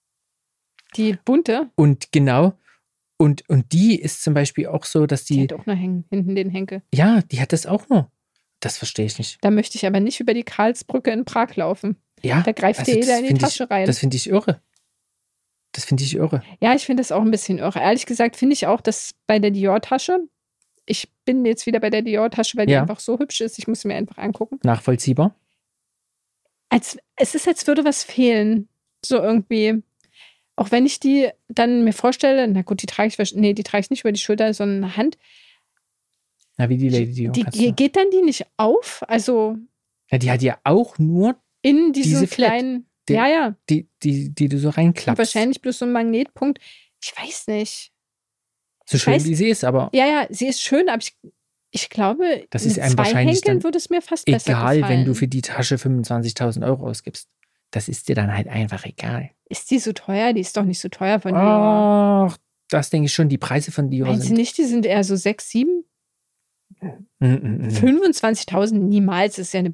Die bunte, und genau, und, und die ist zum Beispiel auch so, dass die, die, hat auch nur hängen, hinten den Henkel. ja, die hat das auch nur. Das verstehe ich nicht. Da möchte ich aber nicht über die Karlsbrücke in Prag laufen. Ja, Da greift also dir das jeder in die find Tasche ich, rein. Das finde ich irre. Das finde ich irre. Ja, ich finde das auch ein bisschen irre. Ehrlich gesagt finde ich auch, dass bei der Dior-Tasche, ich bin jetzt wieder bei der Dior-Tasche, weil die Ja. einfach so hübsch ist, ich muss sie mir einfach angucken. Nachvollziehbar. Als, es ist, als würde was fehlen. So irgendwie. Auch wenn ich die dann mir vorstelle, na gut, die trage ich, wahrsch- nee, die trage ich nicht über die Schulter, sondern in der Hand. Na, wie die Lady Dior. Die, kannst ge- du- geht dann die nicht auf? Also Ja, die hat ja auch nur in diese, Diese Flat. kleinen, Die- ja, ja. die, die, die du so Und reinklappst. wahrscheinlich bloß so ein Magnetpunkt. Ich weiß nicht. So ich schön weiß- wie sie ist, aber Ja, ja, sie ist schön, aber ich, ich glaube, Das ist mit einem zwei wahrscheinlich Henkeln dann würde es mir fast besser egal, gefallen. wenn du für die Tasche fünfundzwanzigtausend Euro ausgibst. Das ist dir dann halt einfach egal. Ist die so teuer? Die ist doch nicht so teuer von Dior. Ach, das denke ich schon. Die Preise von Dior Meinst du sind. nicht, die sind eher so sechs, sieben? Mm, mm, mm. fünfundzwanzigtausend niemals. Das ist ja eine.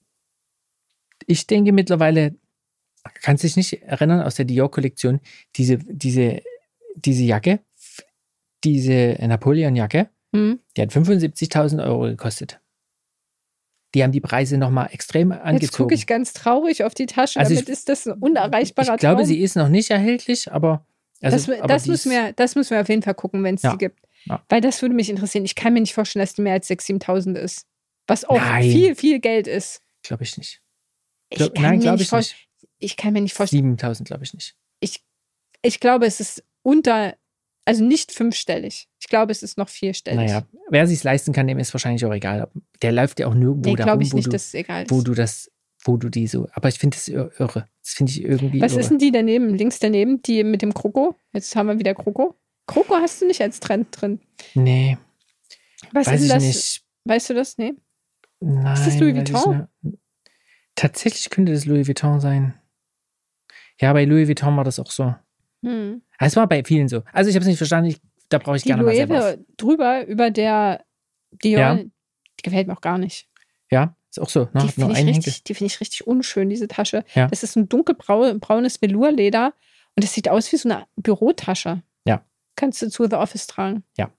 Ich denke mittlerweile, kannst dich nicht erinnern aus der Dior-Kollektion, diese, diese, diese Jacke, diese Napoleon-Jacke, Hm. die hat fünfundsiebzigtausend Euro gekostet. Die haben die Preise nochmal extrem Jetzt angezogen. gucke ich ganz traurig auf die Tasche. Also Damit ich- ist das ein unerreichbarer Ich glaube, Traum. sie ist noch nicht erhältlich, aber. Also, das aber das, die müssen ist- wir, das müssen wir auf jeden Fall gucken, wenn es Ja. die gibt. Ja. Weil das würde mich interessieren. Ich kann mir nicht vorstellen, dass die mehr als sechstausend, siebentausend ist. Was auch Nein. viel, viel Geld ist. Glaube ich nicht. Ich Glaub, kann nein, mir glaube nicht ich vor- nicht. Ich kann mir nicht vorstellen. siebentausend glaube ich nicht. Ich glaube, es ist unter, also nicht fünfstellig. Ich glaube, es ist noch vierstellig. Naja, wer sich leisten kann, dem ist wahrscheinlich auch egal. Der läuft ja auch nirgendwo nee, da glaube rum, ich wo, nicht, du, dass es egal ist. wo du das, wo du die so. Aber ich finde das ir- irre. Das finde ich irgendwie Was irre. ist denn die daneben? Links daneben, die mit dem Kroko? Jetzt haben wir wieder Kroko. Kroko hast du nicht als Trend drin. Nee, Was weiß ist ich denn das? nicht. Weißt du das? Nee. Nein, Ist das Louis weiß ich Vuitton? nicht. Tatsächlich könnte das Louis Vuitton sein. Ja, bei Louis Vuitton war das auch so. Hm. Es war bei vielen so. Also ich habe es nicht verstanden. Ich, da brauche ich Die gerne mal selber. auf. Loewe drüber über der Dior, Ja. die gefällt mir auch gar nicht. Ja, ist auch so. Ne? Die Nur finde ich, ein Henkel. richtig- die finde ich richtig unschön, diese Tasche. Ja. Das ist ein dunkelbraunes Velourleder und es sieht aus wie so eine Bürotasche. Ja. Kannst du zu The Office tragen. Ja.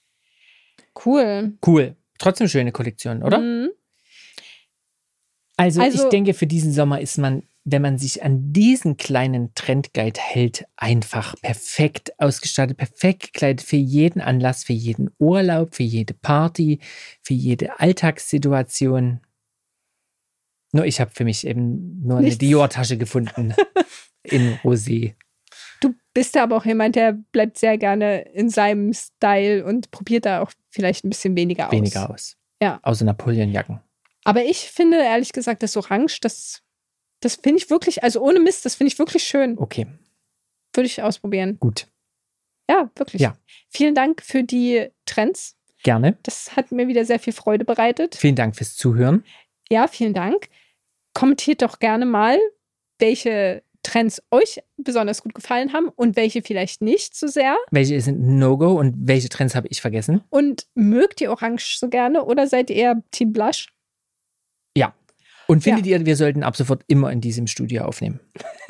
Cool. Cool. Trotzdem schöne Kollektion, oder? Mhm. Also, Also- ich denke, für diesen Sommer ist man wenn man sich an diesen kleinen Trendguide hält, einfach perfekt ausgestattet, perfekt gekleidet für jeden Anlass, für jeden Urlaub, für jede Party, für jede Alltagssituation. Nur ich habe für mich eben nur Nichts. eine Dior-Tasche gefunden in Rosé. Du bist ja aber auch jemand, der bleibt sehr gerne in seinem Style und probiert da auch vielleicht ein bisschen weniger aus. Weniger aus. Ja. Außer Napoleonjacken. Aber ich finde, ehrlich gesagt, das Orange, das, das finde ich wirklich, also ohne Mist, das finde ich wirklich schön. Okay, Würde ich ausprobieren. gut. Ja, wirklich. Ja. Vielen Dank für die Trends. Gerne. Das hat mir wieder sehr viel Freude bereitet. Vielen Dank fürs Zuhören. Ja, vielen Dank. Kommentiert doch gerne mal, welche Trends euch besonders gut gefallen haben und welche vielleicht nicht so sehr. Welche sind No-Go und welche Trends habe ich vergessen? Und mögt ihr Orange so gerne oder seid ihr eher Team Blush? Ja. Und findet ihr, wir sollten ab sofort immer in diesem Studio aufnehmen?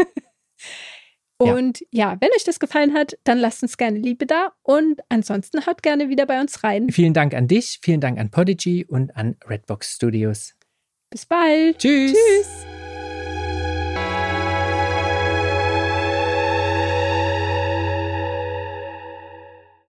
Und ja. ja, wenn euch das gefallen hat, dann lasst uns gerne Liebe da und ansonsten haut gerne wieder bei uns rein. Vielen Dank an dich, vielen Dank an Podigy und an Redbox Studios. Bis bald. Tschüss. Tschüss.